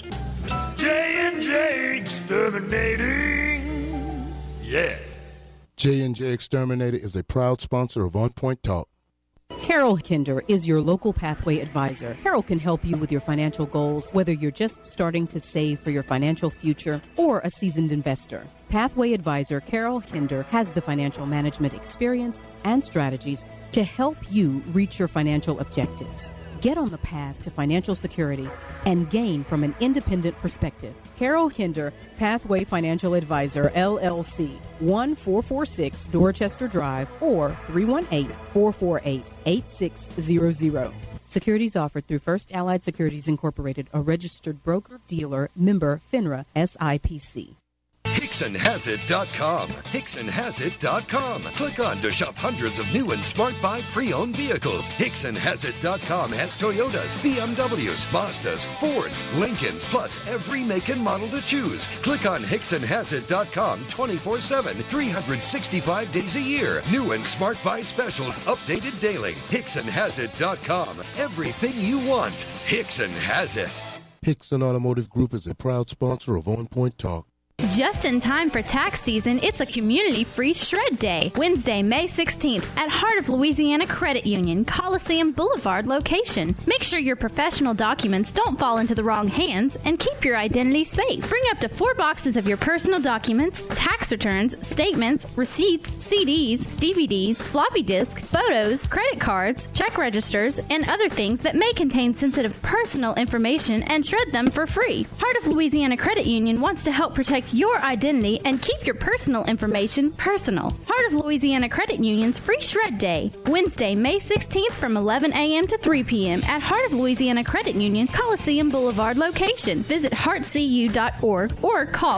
J&J Exterminating. Yeah. J&J Exterminator is a proud sponsor of On Point Talk. Carol Kinder is your local pathway advisor. Carol can help you with your financial goals, whether you're just starting to save for your financial future or a seasoned investor. Pathway advisor Carol Kinder has the financial management experience and strategies to help you reach your financial objectives. Get on the path to financial security and gain from an independent perspective. Carol Hinder, Pathway Financial Advisor, LLC, 1446 Dorchester Drive, or 318-448-8600. Securities offered through First Allied Securities Incorporated, a registered broker-dealer, member FINRA SIPC. HicksonHasIt.com. HicksonHasIt.com. Click on to shop hundreds of new and smart buy pre-owned vehicles. HicksonHasIt.com has Toyotas, BMWs, Mazdas, Fords, Lincolns, plus every make and model to choose. Click on HicksonHasIt.com 24/7, 365 days a year. New and smart buy specials updated daily. HicksonHasIt.com. Everything you want. Hickson has it. Hickson Automotive Group is a proud sponsor of On Point Talk. Just in time for tax season, it's a community-free shred day, Wednesday, May 16th at Heart of Louisiana Credit Union, Coliseum Boulevard location. Make sure your professional documents don't fall into the wrong hands and keep your identity safe. Bring up to 4 boxes of your personal documents, tax returns, statements, receipts, CDs, DVDs, floppy disk, photos, credit cards, check registers, and other things that may contain sensitive personal information and shred them for free. Heart of Louisiana Credit Union wants to help protect your identity and keep your personal information personal. Heart of Louisiana Credit Union's Free Shred Day, Wednesday, May 16th from 11 a.m. to 3 p.m. at Heart of Louisiana Credit Union, Coliseum Boulevard location. Visit heartcu.org or call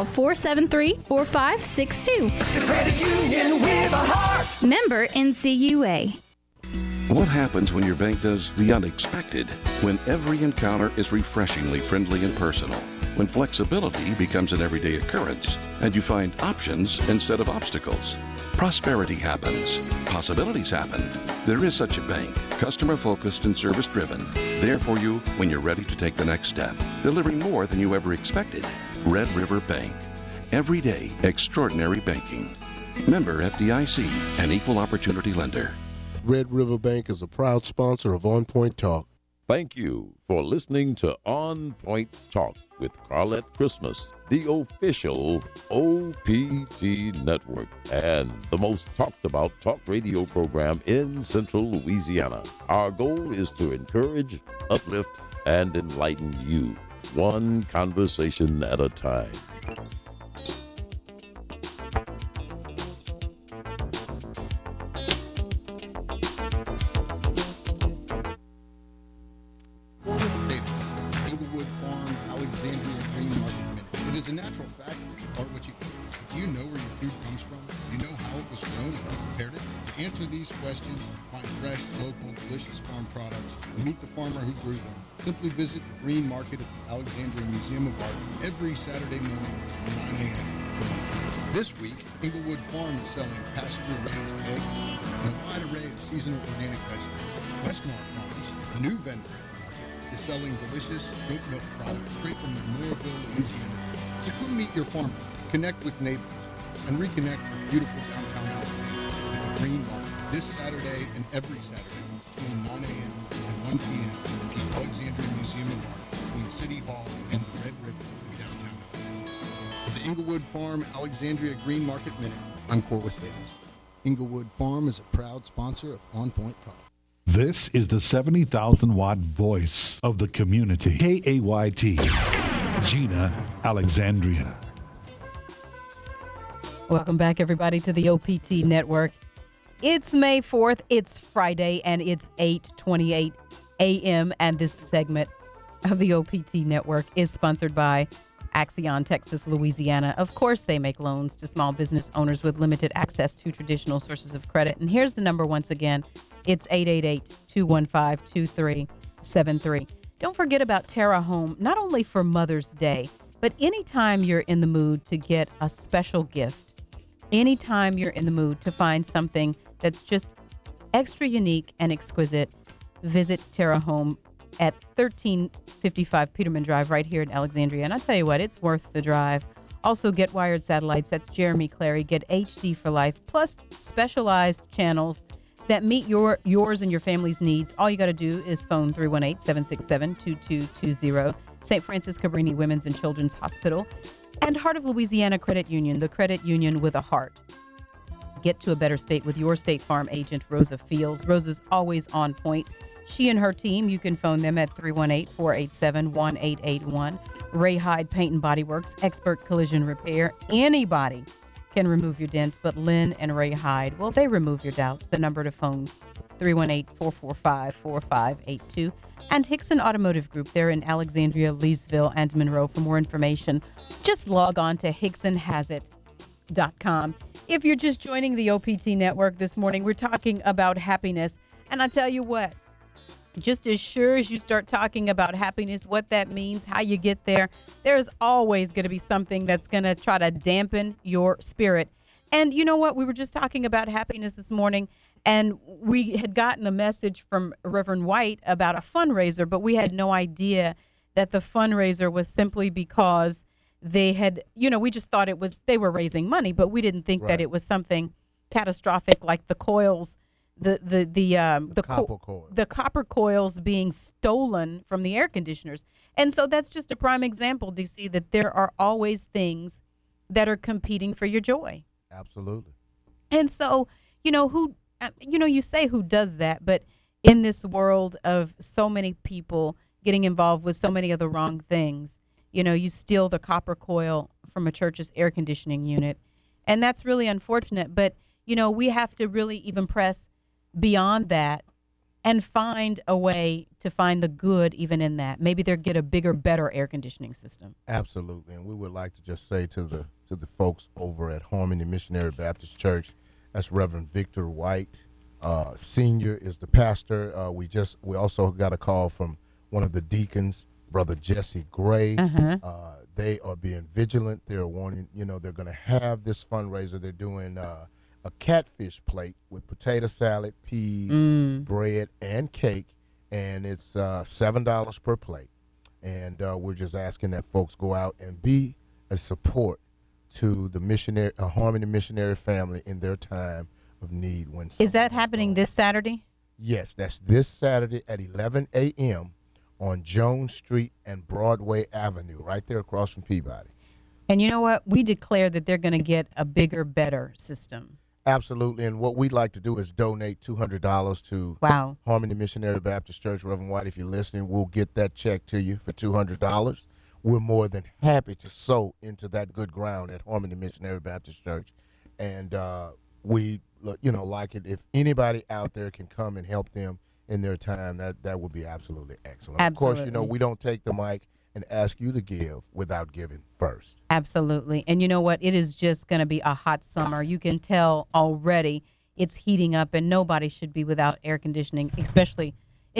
473-4562. Credit Union with a heart. Member NCUA. What happens when your bank does the unexpected? When every encounter is refreshingly friendly and personal. When flexibility becomes an everyday occurrence and you find options instead of obstacles. Prosperity happens. Possibilities happen. There is such a bank, customer-focused and service-driven, there for you when you're ready to take the next step, delivering more than you ever expected. Red River Bank. Everyday extraordinary banking. Member FDIC, an equal opportunity lender. Red River Bank is a proud sponsor of On Point Talk. Thank you for listening to On Point Talk with Carlette Christmas, the official OPT network and the most talked about talk radio program in Central Louisiana. Our goal is to encourage, uplift, and enlighten you, one conversation at a time. As a natural fact, you are what you eat. Do you know where your food comes from? Do you know how it was grown and who prepared it? To answer these questions, find fresh, local, delicious farm products, and meet the farmer who grew them, simply visit the Green Market at the Alexandria Museum of Art every Saturday morning from 9 a.m. This week, Inglewood Farm is selling pasture-raised eggs and a wide array of seasonal organic vegetables. Westmar Farms, a new vendor, is selling delicious goat milk products straight from Memorialville, Louisiana. So come meet your farmer, connect with neighbors, and reconnect with beautiful downtown Alexandria at the Green Market this Saturday and every Saturday between 9 a.m. and 1 p.m. at the Alexandria Museum of Art between City Hall and the Red River in downtown Alexandria. For the Inglewood Farm Alexandria Green Market Minute, I'm Corwith Davis. Inglewood Farm is a proud sponsor of On Point Talk. This is the 70,000-watt voice of the community. KAYT, Gina, Alexandria. Welcome back, everybody, to the OPT Network. It's May 4th. It's Friday, and it's 8:28 a.m., and this segment of the OPT Network is sponsored by Axion, Texas, Louisiana. Of course, they make loans to small business owners with limited access to traditional sources of credit. And here's the number once again. It's 888-215-2373. Don't forget about Terra Home, not only for Mother's Day, but anytime you're in the mood to get a special gift, anytime you're in the mood to find something that's just extra unique and exquisite, visit Terra Home at 1355 Peterman Drive right here in Alexandria. And I tell you what, it's worth the drive. Also, get wired satellites. That's Jeremy Clary. Get HD for life, plus specialized channels that meet yours and your family's needs. All you got to do is phone 318-767-2220. St. Francis Cabrini Women's and Children's Hospital and Heart of Louisiana Credit Union, the credit union with a heart. Get to a better state with your State Farm agent, Rosa Fields. Rosa's always on point. She and her team, you can phone them at 318-487-1881. Ray Hyde Paint and Body Works, expert collision repair. Anybody can remove your dents, but Lynn and Ray Hyde, well, they remove your doubts. The number to phone, 318-445-4582. And Hickson Automotive Group, they're in Alexandria, Leesville, and Monroe. For more information, just log on to hicksonhasit.com. If you're just joining the OPT network this morning, we're talking about happiness. And I tell you what, just as sure as you start talking about happiness, what that means, how you get there, there's always going to be something that's going to try to dampen your spirit. And you know what? We were just talking about happiness this morning, and we had gotten a message from Reverend White about a fundraiser, but we had no idea that the fundraiser was simply because they had, we just thought they were raising money, but we didn't think that it was something catastrophic like the coils. The copper coils being stolen from the air conditioners. And so that's just a prime example, DC, that there are always things that are competing for your joy. Absolutely. And so, you say who does that, but in this world of so many people getting involved with so many of the wrong things, you steal the copper coil from a church's air conditioning unit. And that's really unfortunate. But, we have to really even press beyond that and find a way to find the good even in that. Maybe they'll get a bigger, better air conditioning system. Absolutely. And we would like to just say to the folks over at Harmony Missionary Baptist Church, that's Reverend Victor White, Senior is the pastor. We also got a call from one of the deacons, Brother Jesse Gray. They are being vigilant. They're wanting, they're going to have this fundraiser. They're doing a catfish plate with potato salad, peas, bread, and cake, and it's $7 per plate. And we're just asking that folks go out and be a support to the Harmony missionary family in their time of need. Is that happening this Saturday? Yes, that's this Saturday at 11 a.m. on Jones Street and Broadway Avenue, right there across from Peabody. And you know what? We declare that they're going to get a bigger, better system. Absolutely. And what we'd like to do is donate $200 to Harmony Missionary Baptist Church. Reverend White, if you're listening, we'll get that check to you for $200. We're more than happy to sow into that good ground at Harmony Missionary Baptist Church. And we, like it. If anybody out there can come and help them in their time, that would be absolutely excellent. Absolutely. Of course, we don't take the mic and ask you to give without giving first. Absolutely. And you know what? It is just going to be a hot summer. You can tell already it's heating up, and nobody should be without air conditioning, especially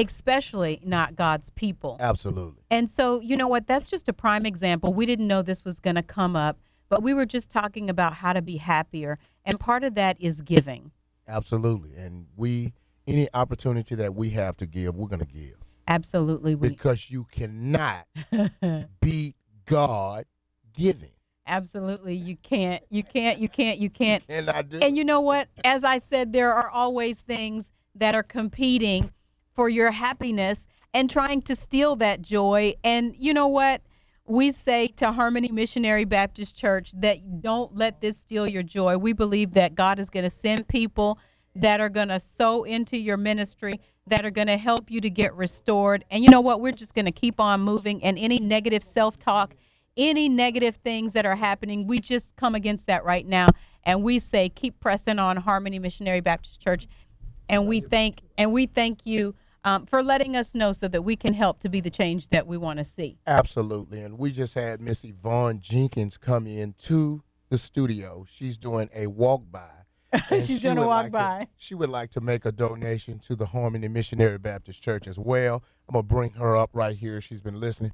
not God's people. Absolutely. And so, you know what? That's just a prime example. We didn't know this was going to come up, but we were just talking about how to be happier, and part of that is giving. Absolutely. And any opportunity that we have to give, we're going to give. Absolutely. Because you cannot beat God giving. Absolutely. You can't. You cannot do. And you know what? As I said, there are always things that are competing for your happiness and trying to steal that joy. And you know what? We say to Harmony Missionary Baptist Church that don't let this steal your joy. We believe that God is going to send people that are going to sow into your ministry, that are going to help you to get restored. And you know what? We're just going to keep on moving. And any negative self-talk, any negative things that are happening, we just come against that right now. And we say, keep pressing on, Harmony Missionary Baptist Church. And we thank you for letting us know so that we can help to be the change that we want to see. Absolutely. And we just had Miss Yvonne Jenkins come into the studio. She's doing a walk-by. She's going to walk by. She would like to make a donation to the Harmony Missionary Baptist Church as well. I'm going to bring her up right here. She's been listening.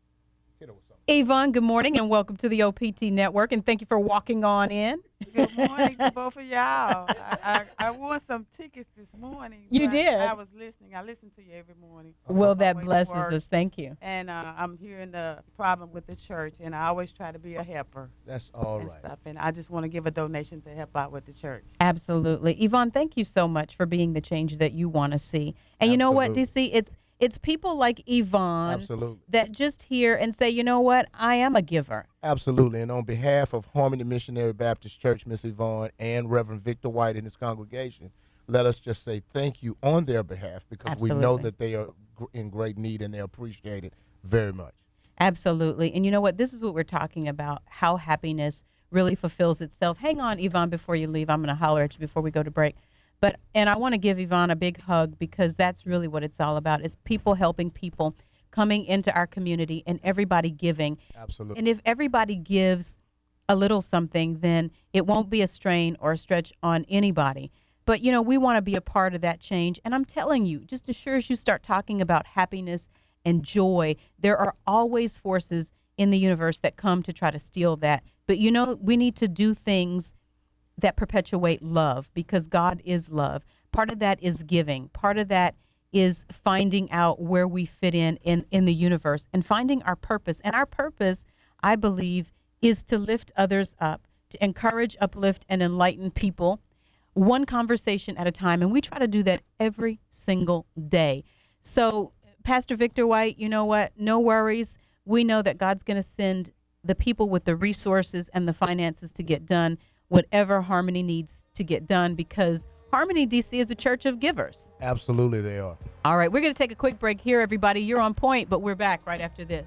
Yvonne, good morning and welcome to the OPT Network, and thank you for walking on in. Good morning to both of y'all. I won some tickets this morning. You did? I was listening. I listen to you every morning. Well, that blesses us. Thank you. And I'm hearing the problem with the church, and I always try to be a helper. That's all right. Stuff, and I just want to give a donation to help out with the church. Absolutely. Yvonne, thank you so much for being the change that you want to see. And you know what, DC? It's people like Yvonne that just hear and say, you know what, I am a giver. Absolutely. And on behalf of Harmony Missionary Baptist Church, Miss Yvonne, and Reverend Victor White and his congregation, let us just say thank you on their behalf, because we know Absolutely. that they are in great need and they appreciate it very much. Absolutely. And you know what? This is what we're talking about, how happiness really fulfills itself. Hang on, Yvonne, before you leave. I'm going to holler at you before we go to break. And I want to give Yvonne a big hug, because that's really what it's all about. It's people helping people, coming into our community, and everybody giving. Absolutely. And if everybody gives a little something, then it won't be a strain or a stretch on anybody. But, you know, we want to be a part of that change. And I'm telling you, just as sure as you start talking about happiness and joy, there are always forces in the universe that come to try to steal that. But, you know, we need to do things that perpetuate love, because God is love. Part of that is giving. Part of that is finding out where we fit in the universe and finding our purpose. And our purpose, I believe, is to lift others up, to encourage, uplift, and enlighten people one conversation at a time. And we try to do that every single day. So, Pastor Victor White, you know what? No worries. We know that God's going to send the people with the resources and the finances to get done whatever Harmony needs to get done, because Harmony DC is a church of givers. Absolutely, they are. All right, we're going to take a quick break here, everybody. You're on point, but we're back right after this.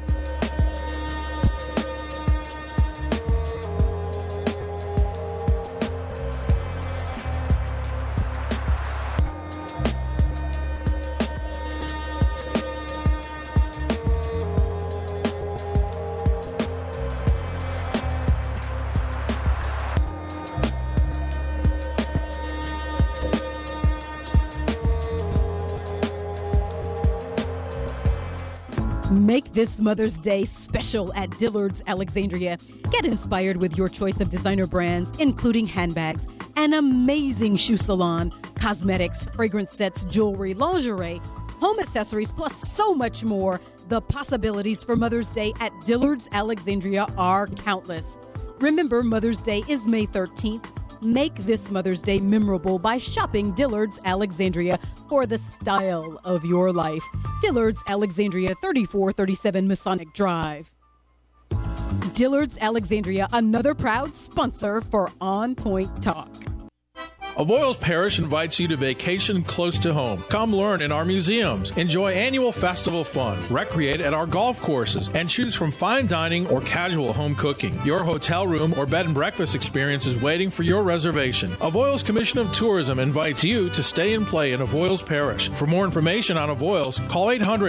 Make this Mother's Day special at Dillard's Alexandria. Get inspired with your choice of designer brands, including handbags, an amazing shoe salon, cosmetics, fragrance sets, jewelry, lingerie, home accessories, plus so much more. The possibilities for Mother's Day at Dillard's Alexandria are countless. Remember, Mother's Day is May 13th. Make this Mother's Day memorable by shopping Dillard's Alexandria for the style of your life. Dillard's Alexandria, 3437 Masonic Drive. Dillard's Alexandria, another proud sponsor for On Point Talk. Avoyles Parish invites you to vacation close to home. Come learn in our museums, enjoy annual festival fun, recreate at our golf courses, and choose from fine dining or casual home cooking. Your hotel room or bed and breakfast experience is waiting for your reservation. Avoyles Commission of Tourism invites you to stay and play in Avoyles Parish. For more information on Avoyles, call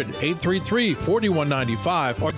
800-833-4195 or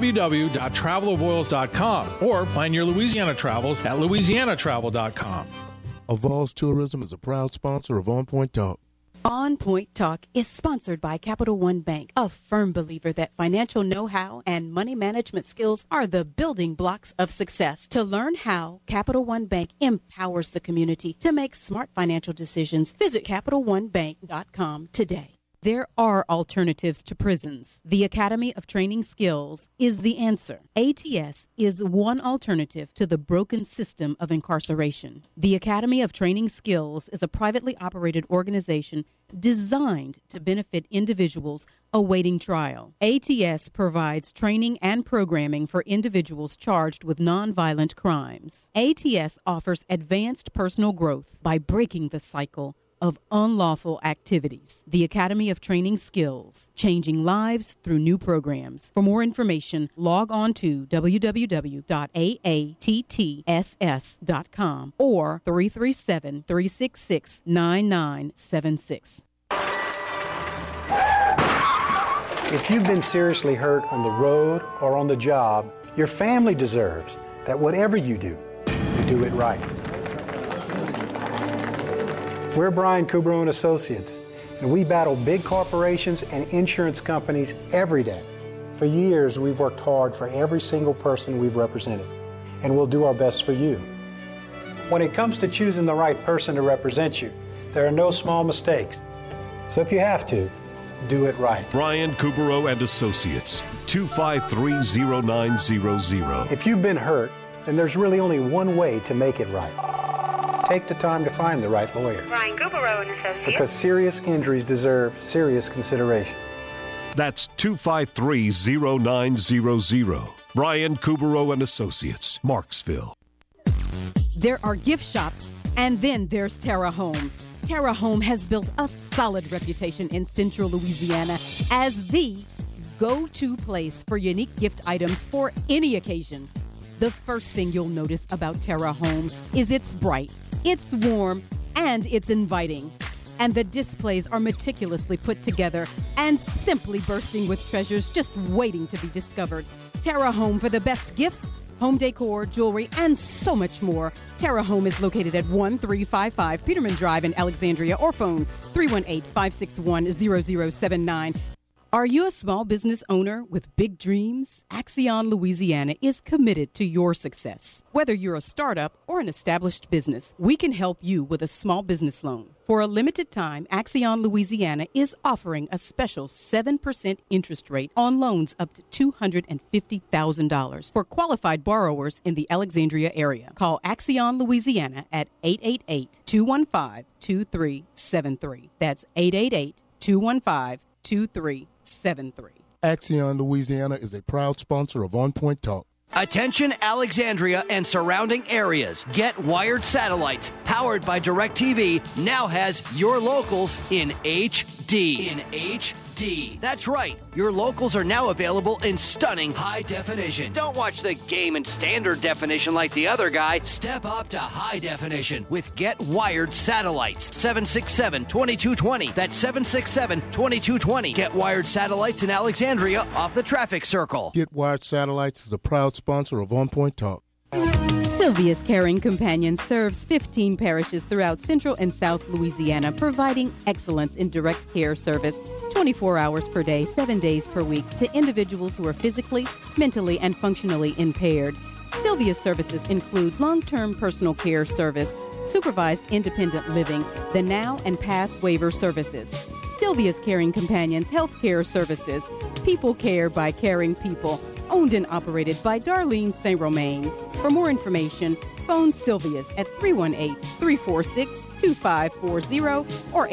www.travelavoyles.com, or plan your Louisiana travels at louisianatravel.com. Avoyles Tourism is a proud sponsor of On Point Talk. On Point Talk is sponsored by Capital One Bank, a firm believer that financial know-how and money management skills are the building blocks of success. To learn how Capital One Bank empowers the community to make smart financial decisions, visit CapitalOneBank.com today. There are alternatives to prisons. The Academy of Training Skills is the answer. ATS is one alternative to the broken system of incarceration. The Academy of Training Skills is a privately operated organization designed to benefit individuals awaiting trial. ATS provides training and programming for individuals charged with nonviolent crimes. ATS offers advanced personal growth by breaking the cycle of unlawful activities. The Academy of Training Skills, changing lives through new programs. For more information, log on to www.aatts.com or 337-366-9976. If you've been seriously hurt on the road or on the job, your family deserves that whatever you do it right. We're Brian Kubrow and Associates, and we battle big corporations and insurance companies every day. For years, we've worked hard for every single person we've represented, and we'll do our best for you. When it comes to choosing the right person to represent you, there are no small mistakes. So if you have to, do it right. Brian Kubrow and Associates, 253-0900. If you've been hurt, then there's really only one way to make it right. Take the time to find the right lawyer. Brian Kubrow and Associates. Because serious injuries deserve serious consideration. That's 253-0900. Brian Kubrow and Associates, Marksville. There are gift shops, and then there's Terra Home. Terra Home has built a solid reputation in Central Louisiana as the go-to place for unique gift items for any occasion. The first thing you'll notice about Terra Home is it's bright, it's warm, and it's inviting. And the displays are meticulously put together and simply bursting with treasures just waiting to be discovered. Terra Home for the best gifts, home decor, jewelry, and so much more. Terra Home is located at 1355 Peterman Drive in Alexandria, or phone 318-561-0079. Are you a small business owner with big dreams? Axion Louisiana is committed to your success. Whether you're a startup or an established business, we can help you with a small business loan. For a limited time, Axion Louisiana is offering a special 7% interest rate on loans up to $250,000 for qualified borrowers in the Alexandria area. Call Axion Louisiana at 888-215-2373. That's 888-215-2373. Axion Louisiana is a proud sponsor of On Point Talk. Attention Alexandria and surrounding areas. Get Wired Satellites, powered by DirecTV, now has your locals in HD. In HD. That's right. Your locals are now available in stunning high definition. Don't watch the game in standard definition like the other guy. Step up to high definition with Get Wired Satellites. 767-2220. That's 767-2220. Get Wired Satellites in Alexandria off the traffic circle. Get Wired Satellites is a proud sponsor of On Point Talk. Sylvia's Caring Companion serves 15 parishes throughout Central and South Louisiana, providing excellence in direct care service 24 hours per day, 7 days per week to individuals who are physically, mentally, and functionally impaired. Sylvia's services include long-term personal care service, supervised independent living, the now and past waiver services. Sylvia's Caring Companions Health Care Services, people care by caring people, owned and operated by Darlene St. Romain. For more information, phone Sylvia's at 318-346-2540 or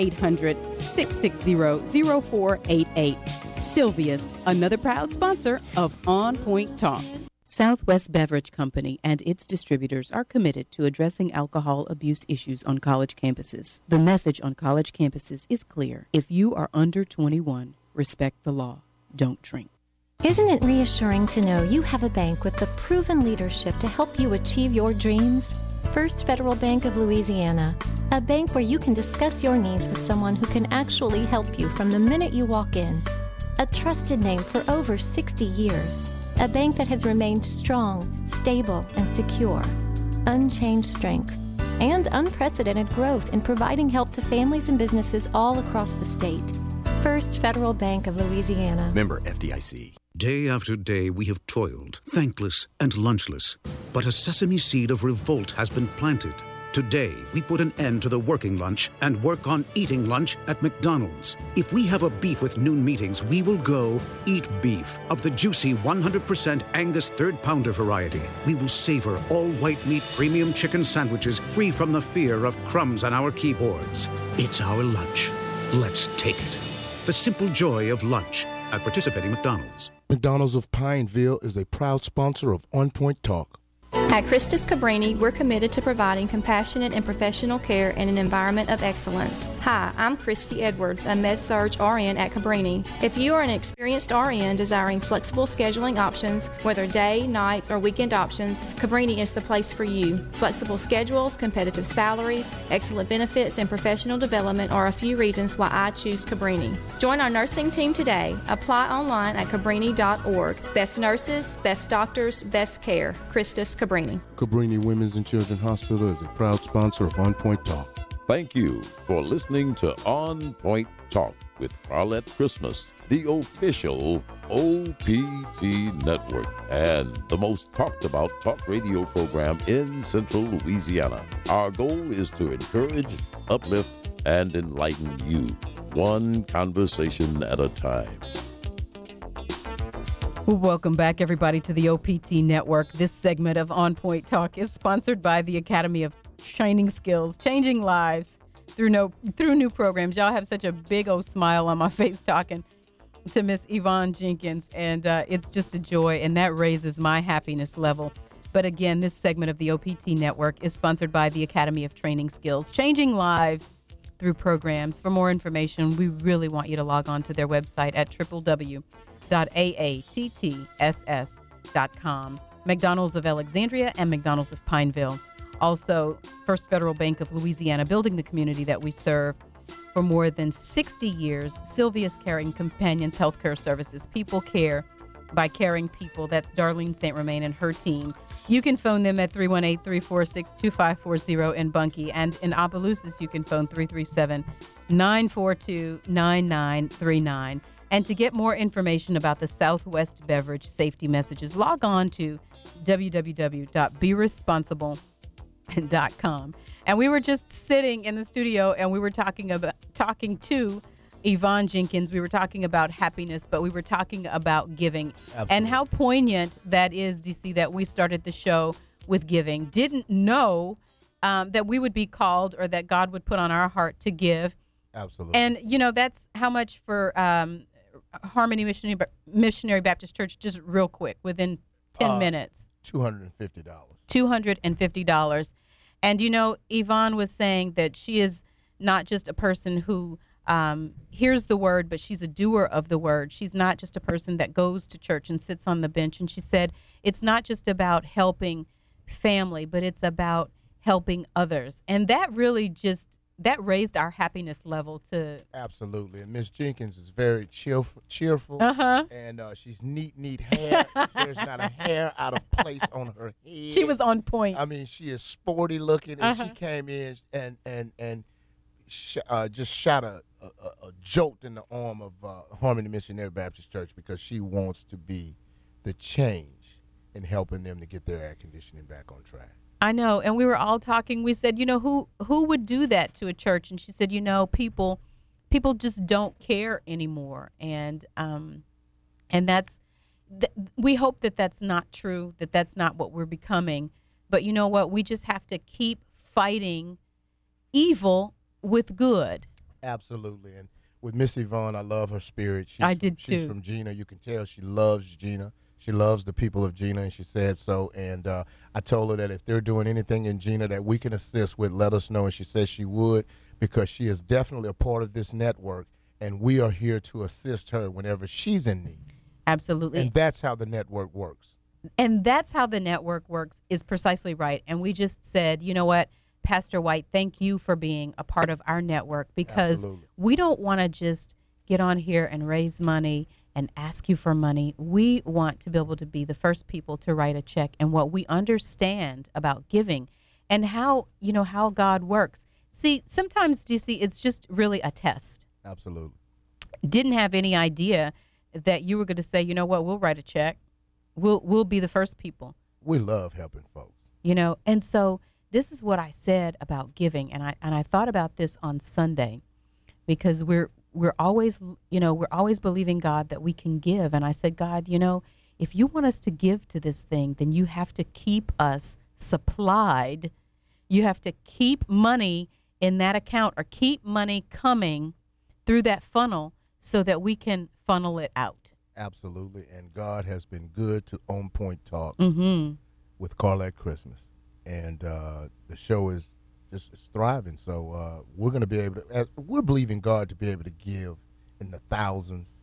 800-660-0488. Sylvia's, another proud sponsor of On Point Talk. Southwest Beverage Company and its distributors are committed to addressing alcohol abuse issues on college campuses. The message on college campuses is clear. If you are under 21, respect the law. Don't drink. Isn't it reassuring to know you have a bank with the proven leadership to help you achieve your dreams? First Federal Bank of Louisiana, a bank where you can discuss your needs with someone who can actually help you from the minute you walk in. A trusted name for over 60 years. A bank that has remained strong, stable, and secure. Unchanged strength and unprecedented growth in providing help to families and businesses all across the state. First Federal Bank of Louisiana. Member FDIC. Day after day we have toiled, thankless and lunchless. But a sesame seed of revolt has been planted. Today, we put an end to the working lunch and work on eating lunch at McDonald's. If we have a beef with noon meetings, we will go eat beef of the juicy 100% Angus third pounder variety. We will savor all white meat premium chicken sandwiches free from the fear of crumbs on our keyboards. It's our lunch. Let's take it. The simple joy of lunch at participating McDonald's. McDonald's of Pineville is a proud sponsor of On Point Talk. At Christus Cabrini, we're committed to providing compassionate and professional care in an environment of excellence. Hi, I'm Christy Edwards, a Med-Surg RN at Cabrini. If you are an experienced RN desiring flexible scheduling options, whether day, nights, or weekend options, Cabrini is the place for you. Flexible schedules, competitive salaries, excellent benefits, and professional development are a few reasons why I choose Cabrini. Join our nursing team today. Apply online at cabrini.org. Best nurses, best doctors, best care. Christus Cabrini. Cabrini Women's and Children's Hospital is a proud sponsor of On Point Talk. Thank you for listening to On Point Talk with Carlette Christmas, the official OPT network and the most talked about talk radio program in Central Louisiana. Our goal is to encourage, uplift, and enlighten you, one conversation at a time. Welcome back, everybody, to the OPT Network. This segment of On Point Talk is sponsored by the Academy of Training Skills, changing lives through new programs. Y'all have such a big old smile on my face talking to Miss Yvonne Jenkins, and it's just a joy, and that raises my happiness level. But again, this segment of the OPT Network is sponsored by the Academy of Training Skills, changing lives through programs. For more information, we really want you to log on to their website at www.aattss.com. McDonald's of Alexandria and McDonald's of Pineville. Also, First Federal Bank of Louisiana, building the community that we serve. For more than 60 years, Sylvia's Caring Companions Healthcare Services. People care by caring people. That's Darlene St. Romain and her team. You can phone them at 318-346-2540 in Bunkie. And in Opelousas, you can phone 337-942-9939. And to get more information about the Southwest Beverage safety messages, log on to www.beresponsible.com. And we were just sitting in the studio and we were talking to Yvonne Jenkins. We were talking about happiness, but we were talking about giving. Absolutely. And how poignant that is, DC, that we started the show with giving. Didn't know that we would be called or that God would put on our heart to give. Absolutely. And, that's how much for Harmony Missionary Baptist Church, just real quick, within 10 minutes. $250. $250. And, Yvonne was saying that she is not just a person who hears the word, but she's a doer of the word. She's not just a person that goes to church and sits on the bench. And she said it's not just about helping family, but it's about helping others. And that really that raised our happiness level to... Absolutely. And Miss Jenkins is very cheerful. Uh-huh. And she's neat hair. There's not a hair out of place on her head. She was on point. I mean, she is sporty looking, and she came in and just shot a jolt in the arm of Harmony Missionary Baptist Church because she wants to be the change in helping them to get their air conditioning back on track. I know, and we were all talking. We said, who would do that to a church? And she said, people just don't care anymore, and that's we hope that that's not true, that that's not what we're becoming. But you know what? We just have to keep fighting evil with good. Absolutely, and with Miss Yvonne, I love her spirit. I did too. She's from Gina. You can tell she loves Gina. She loves the people of Gina, and she said so. And I told her that if they're doing anything in Gina that we can assist with, let us know. And she said she would, because she is definitely a part of this network, and we are here to assist her whenever she's in need. Absolutely. And that's how the network works. And that's how the network works, is precisely right. And we just said, you know what, Pastor White, thank you for being a part of our network, because we don't want to just get on here and raise money and ask you for money. We want to be able to be the first people to write a check, and what we understand about giving and how God works. See, sometimes, do you see, it's just really a test. Absolutely. Didn't have any idea that you were going to say, you know what, we'll write a check. We'll be the first people. We love helping folks. And so this is what I said about giving, and I thought about this on Sunday, because we're always believing God that we can give. And I said, God, if you want us to give to this thing, then you have to keep us supplied. You have to keep money in that account, or keep money coming through that funnel so that we can funnel it out. Absolutely. And God has been good to On Point Talk with Carlette Christmas. And the show is thriving. So we're going to be able to, we're believing God to be able to give in the thousands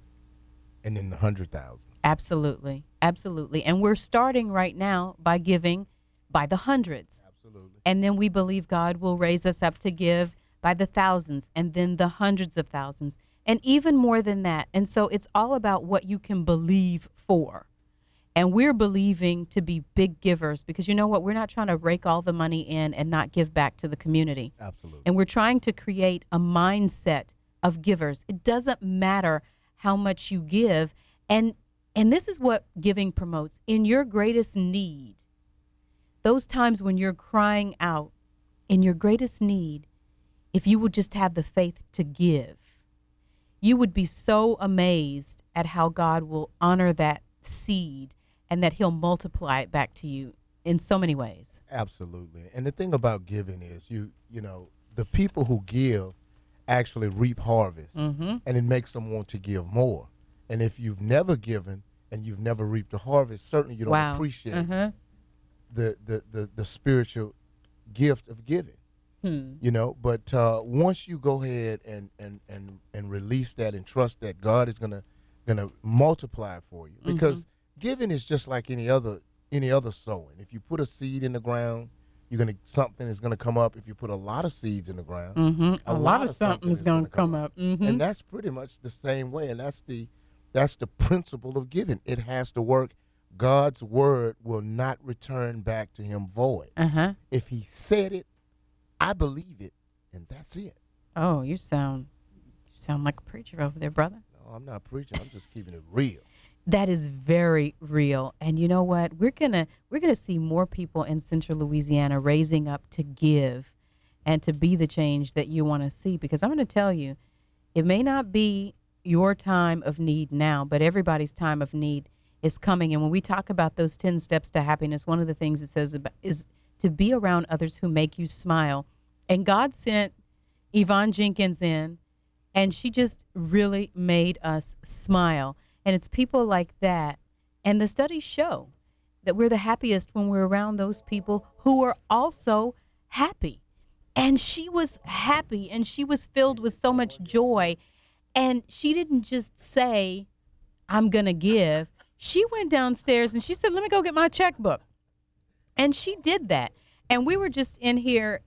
and in the 100,000s. Absolutely. Absolutely. And we're starting right now by giving by the hundreds. Absolutely. And then we believe God will raise us up to give by the thousands, and then the hundreds of thousands, and even more than that. And so it's all about what you can believe for. And we're believing to be big givers, because you know what? We're not trying to rake all the money in and not give back to the community. Absolutely. And we're trying to create a mindset of givers. It doesn't matter how much you give. And this is what giving promotes. In your greatest need, those times when you're crying out, in your greatest need, if you would just have the faith to give, you would be so amazed at how God will honor that seed, and that he'll multiply it back to you in so many ways. Absolutely. And the thing about giving is, the people who give actually reap harvest, and it makes them want to give more. And if you've never given and you've never reaped a harvest, certainly you don't appreciate the spiritual gift of giving. You know, but once you go ahead and release that and trust that God is gonna multiply it for you, because giving is just like any other sowing. If you put a seed in the ground, something is gonna come up. If you put a lot of seeds in the ground, a lot of something is gonna come up. And that's pretty much the same way. And that's the principle of giving. It has to work. God's word will not return back to him void. If he said it, I believe it, and that's it. Oh, you sound like a preacher over there, brother. No, I'm not preaching. I'm just keeping it real. That is very real. And you know what? We're gonna see more people in Central Louisiana raising up to give and to be the change that you want to see. Because I'm going to tell you, it may not be your time of need now, but everybody's time of need is coming. And when we talk about those 10 steps to happiness, one of the things it says is to be around others who make you smile. And God sent Yvonne Jenkins in, and she just really made us smile. And it's people like that. And the studies show that we're the happiest when we're around those people who are also happy. And she was happy, and she was filled with so much joy. And she didn't just say, I'm going to give. She went downstairs and she said, let me go get my checkbook. And she did that. And we were just in here,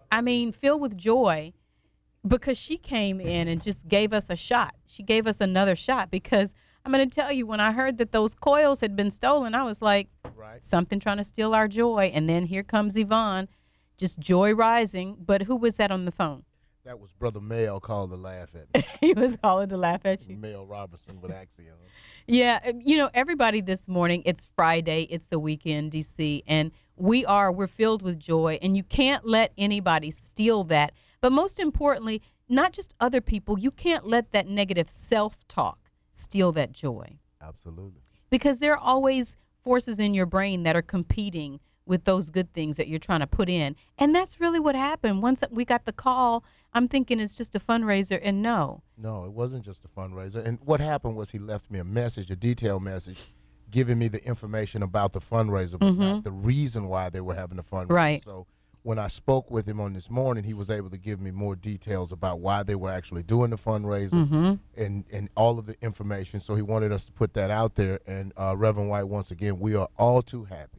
filled with joy, because she came in and just gave us a shot. She gave us another shot, because I'm going to tell you, when I heard that those coils had been stolen, I was like, something trying to steal our joy. And then here comes Yvonne, just joy rising. But who was that on the phone? That was Brother Mel calling to laugh at me. He was calling to laugh at you. Mel Robertson with Axiom. Yeah, everybody this morning, it's Friday, it's the weekend, DC, and we're filled with joy, and you can't let anybody steal that. But most importantly, not just other people, you can't let that negative self-talk steal that joy. Absolutely. Because there are always forces in your brain that are competing with those good things that you're trying to put in. And that's really what happened. Once we got the call, I'm thinking it's just a fundraiser, and no. No, it wasn't just a fundraiser. And what happened was he left me a detailed message, giving me the information about the fundraiser, but not the reason why they were having the fundraiser. Right. So when I spoke with him on this morning, he was able to give me more details about why they were actually doing the fundraiser and all of the information. So he wanted us to put that out there. And Reverend White, once again, we are all too happy.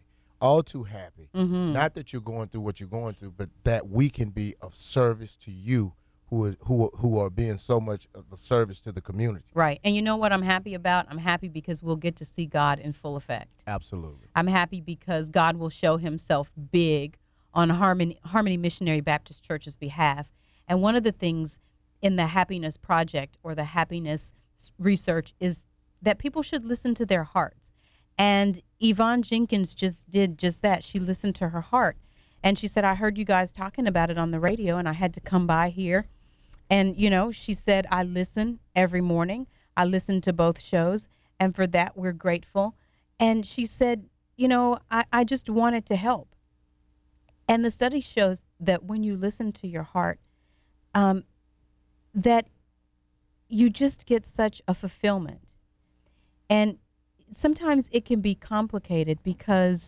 Not that you're going through what you're going through, but that we can be of service to you who are being so much of a service to the community. Right. And you know what I'm happy about? I'm happy because we'll get to see God in full effect. Absolutely. I'm happy because God will show himself big on Harmony Missionary Baptist Church's behalf. And one of the things in the Happiness Project or the Happiness Research is that people should listen to their hearts. And Yvonne Jenkins just did just that. She listened to her heart. And she said, I heard you guys talking about it on the radio, and I had to come by here. And, she said, I listen every morning. I listen to both shows. And for that, we're grateful. And she said, I just wanted to help. And the study shows that when you listen to your heart, that you just get such a fulfillment. And sometimes it can be complicated because,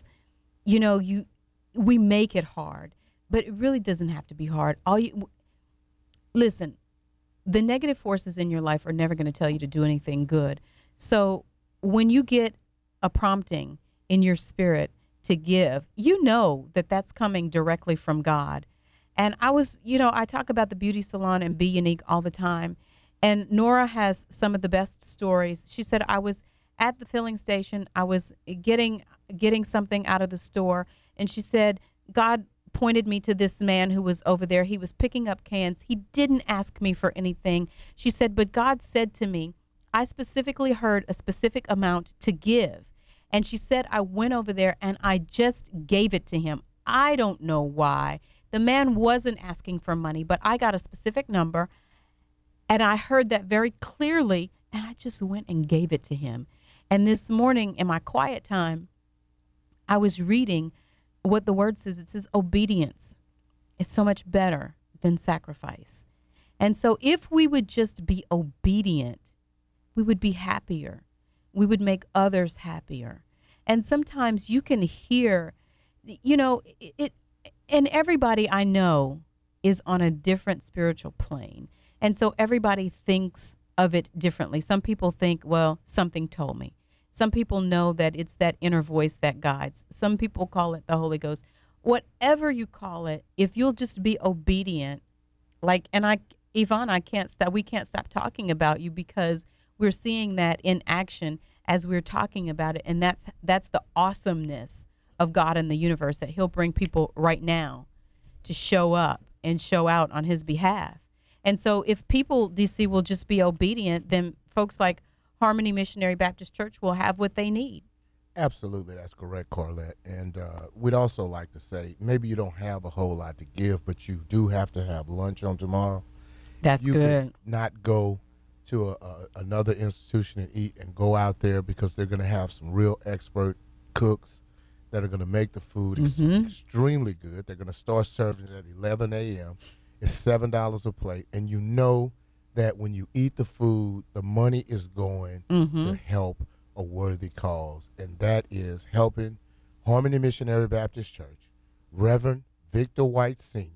we make it hard, but it really doesn't have to be hard. Listen, the negative forces in your life are never going to tell you to do anything good. So when you get a prompting in your spirit to give, that that's coming directly from God. And I talk about the beauty salon and Be Unique all the time. And Nora has some of the best stories. She said, I was at the filling station. I was getting something out of the store. And she said, God pointed me to this man who was over there. He was picking up cans. He didn't ask me for anything. She said, but God said to me, I specifically heard a specific amount to give. And she said, I went over there and I just gave it to him. I don't know why. The man wasn't asking for money, but I got a specific number and I heard that very clearly and I just went and gave it to him. And this morning in my quiet time, I was reading what the word says. It says obedience is so much better than sacrifice. And so if we would just be obedient, we would be happier. We would make others happier. And sometimes you can hear, and everybody I know is on a different spiritual plane. And so everybody thinks of it differently. Some people think, well, something told me. Some people know that it's that inner voice that guides. Some people call it the Holy Ghost. Whatever you call it, if you'll just be obedient, Yvonne, we can't stop talking about you because we're seeing that in action as we're talking about it. And that's the awesomeness of God in the universe, that he'll bring people right now to show up and show out on his behalf. And so if people, DC, will just be obedient, then folks like Harmony Missionary Baptist Church will have what they need. Absolutely, that's correct, Carlette. And we'd also like to say, maybe you don't have a whole lot to give, but you do have to have lunch on tomorrow. That's you good. Could not go to another institution and eat, and go out there because they're going to have some real expert cooks that are going to make the food extremely good. They're going to start serving at 11 a.m. It's $7 a plate, and you know that when you eat the food, the money is going to help a worthy cause, and that is helping Harmony Missionary Baptist Church, Reverend Victor White Sr.,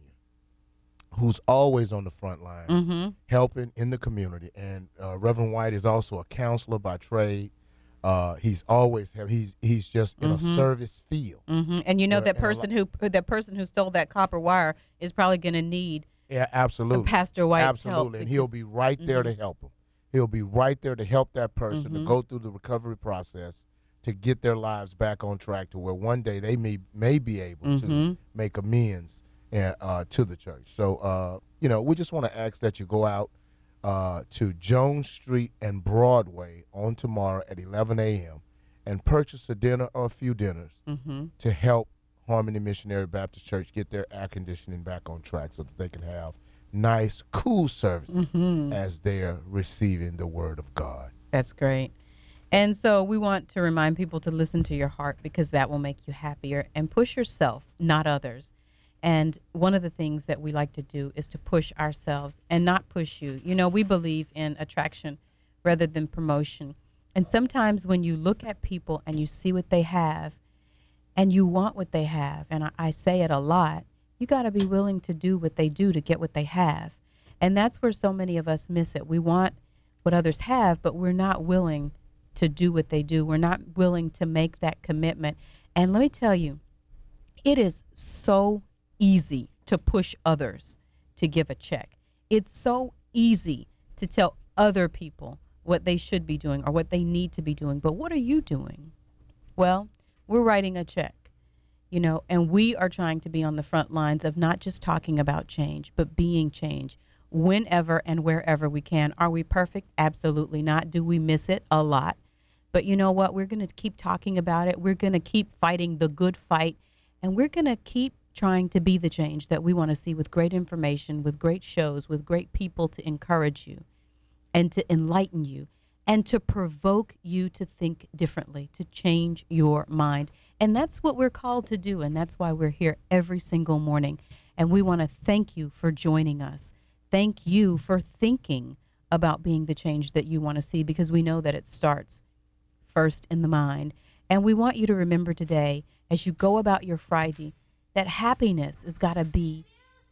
who's always on the front lines, helping in the community. And Reverend White is also a counselor by trade. He's always he's just in a service field. And you know that person who stole that copper wire is probably going to need Pastor White's help. And he'll be right there to help him. He'll be right there to help that person to go through the recovery process to get their lives back on track to where one day they may be able to make amends to the church. So, we just want to ask that you go out to Jones Street and Broadway on tomorrow at 11 a.m. and purchase a dinner or a few dinners to help Harmony Missionary Baptist Church get their air conditioning back on track so that they can have nice, cool services as they're receiving the Word of God. That's great. And so we want to remind people to listen to your heart, because that will make you happier, and push yourself, not others. And one of the things that we like to do is to push ourselves and not push you. You know, we believe in attraction rather than promotion. And sometimes when you look at people and you see what they have and you want what they have, and I say it a lot, you got to be willing to do what they do to get what they have. And that's where so many of us miss it. We want what others have, but we're not willing to do what they do. We're not willing to make that commitment. And let me tell you, it is so easy to push others to give a check. It's so easy to tell other people what they should be doing or what they need to be doing. But what are you doing? Well, we're writing a check, and we are trying to be on the front lines of not just talking about change, but being change whenever and wherever we can. Are we perfect? Absolutely not. Do we miss it? A lot. But you know what? We're going to keep talking about it. We're going to keep fighting the good fight, and we're going to keep trying to be the change that we want to see, with great information, with great shows, with great people to encourage you and to enlighten you and to provoke you to think differently, to change your mind. And that's what we're called to do, and that's why we're here every single morning. And we want to thank you for joining us. Thank you for thinking about being the change that you want to see, because we know that it starts first in the mind. And we want you to remember today, as you go about your Friday, that happiness it's got to be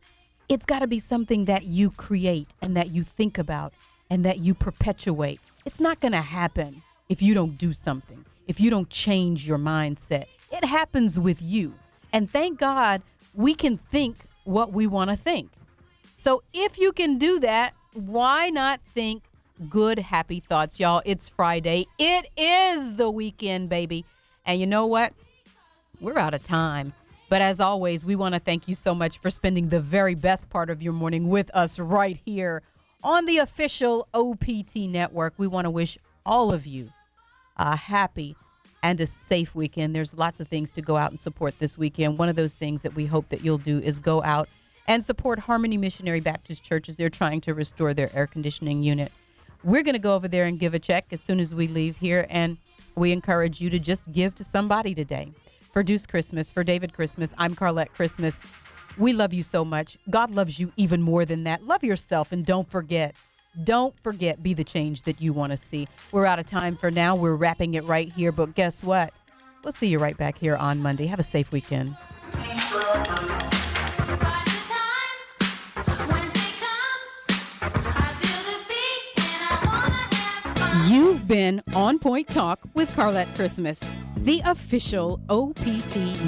something that you create and that you think about and that you perpetuate. It's not going to happen if you don't do something, if you don't change your mindset. It happens with you. And thank God we can think what we want to think. So if you can do that, why not think good, happy thoughts, y'all? It's Friday. It is the weekend, baby. And you know what? We're out of time. But as always, we want to thank you so much for spending the very best part of your morning with us right here on the official OPT network. We want to wish all of you a happy and a safe weekend. There's lots of things to go out and support this weekend. One of those things that we hope that you'll do is go out and support Harmony Missionary Baptist Church as they're trying to restore their air conditioning unit. We're going to go over there and give a check as soon as we leave here, and we encourage you to just give to somebody today. For Deuce Christmas, for David Christmas, I'm Carlette Christmas. We love you so much. God loves you even more than that. Love yourself, and don't forget, be the change that you want to see. We're out of time for now. We're wrapping it right here, but guess what? We'll see you right back here on Monday. Have a safe weekend. been On Point Talk with Carlette Christmas, the official OPT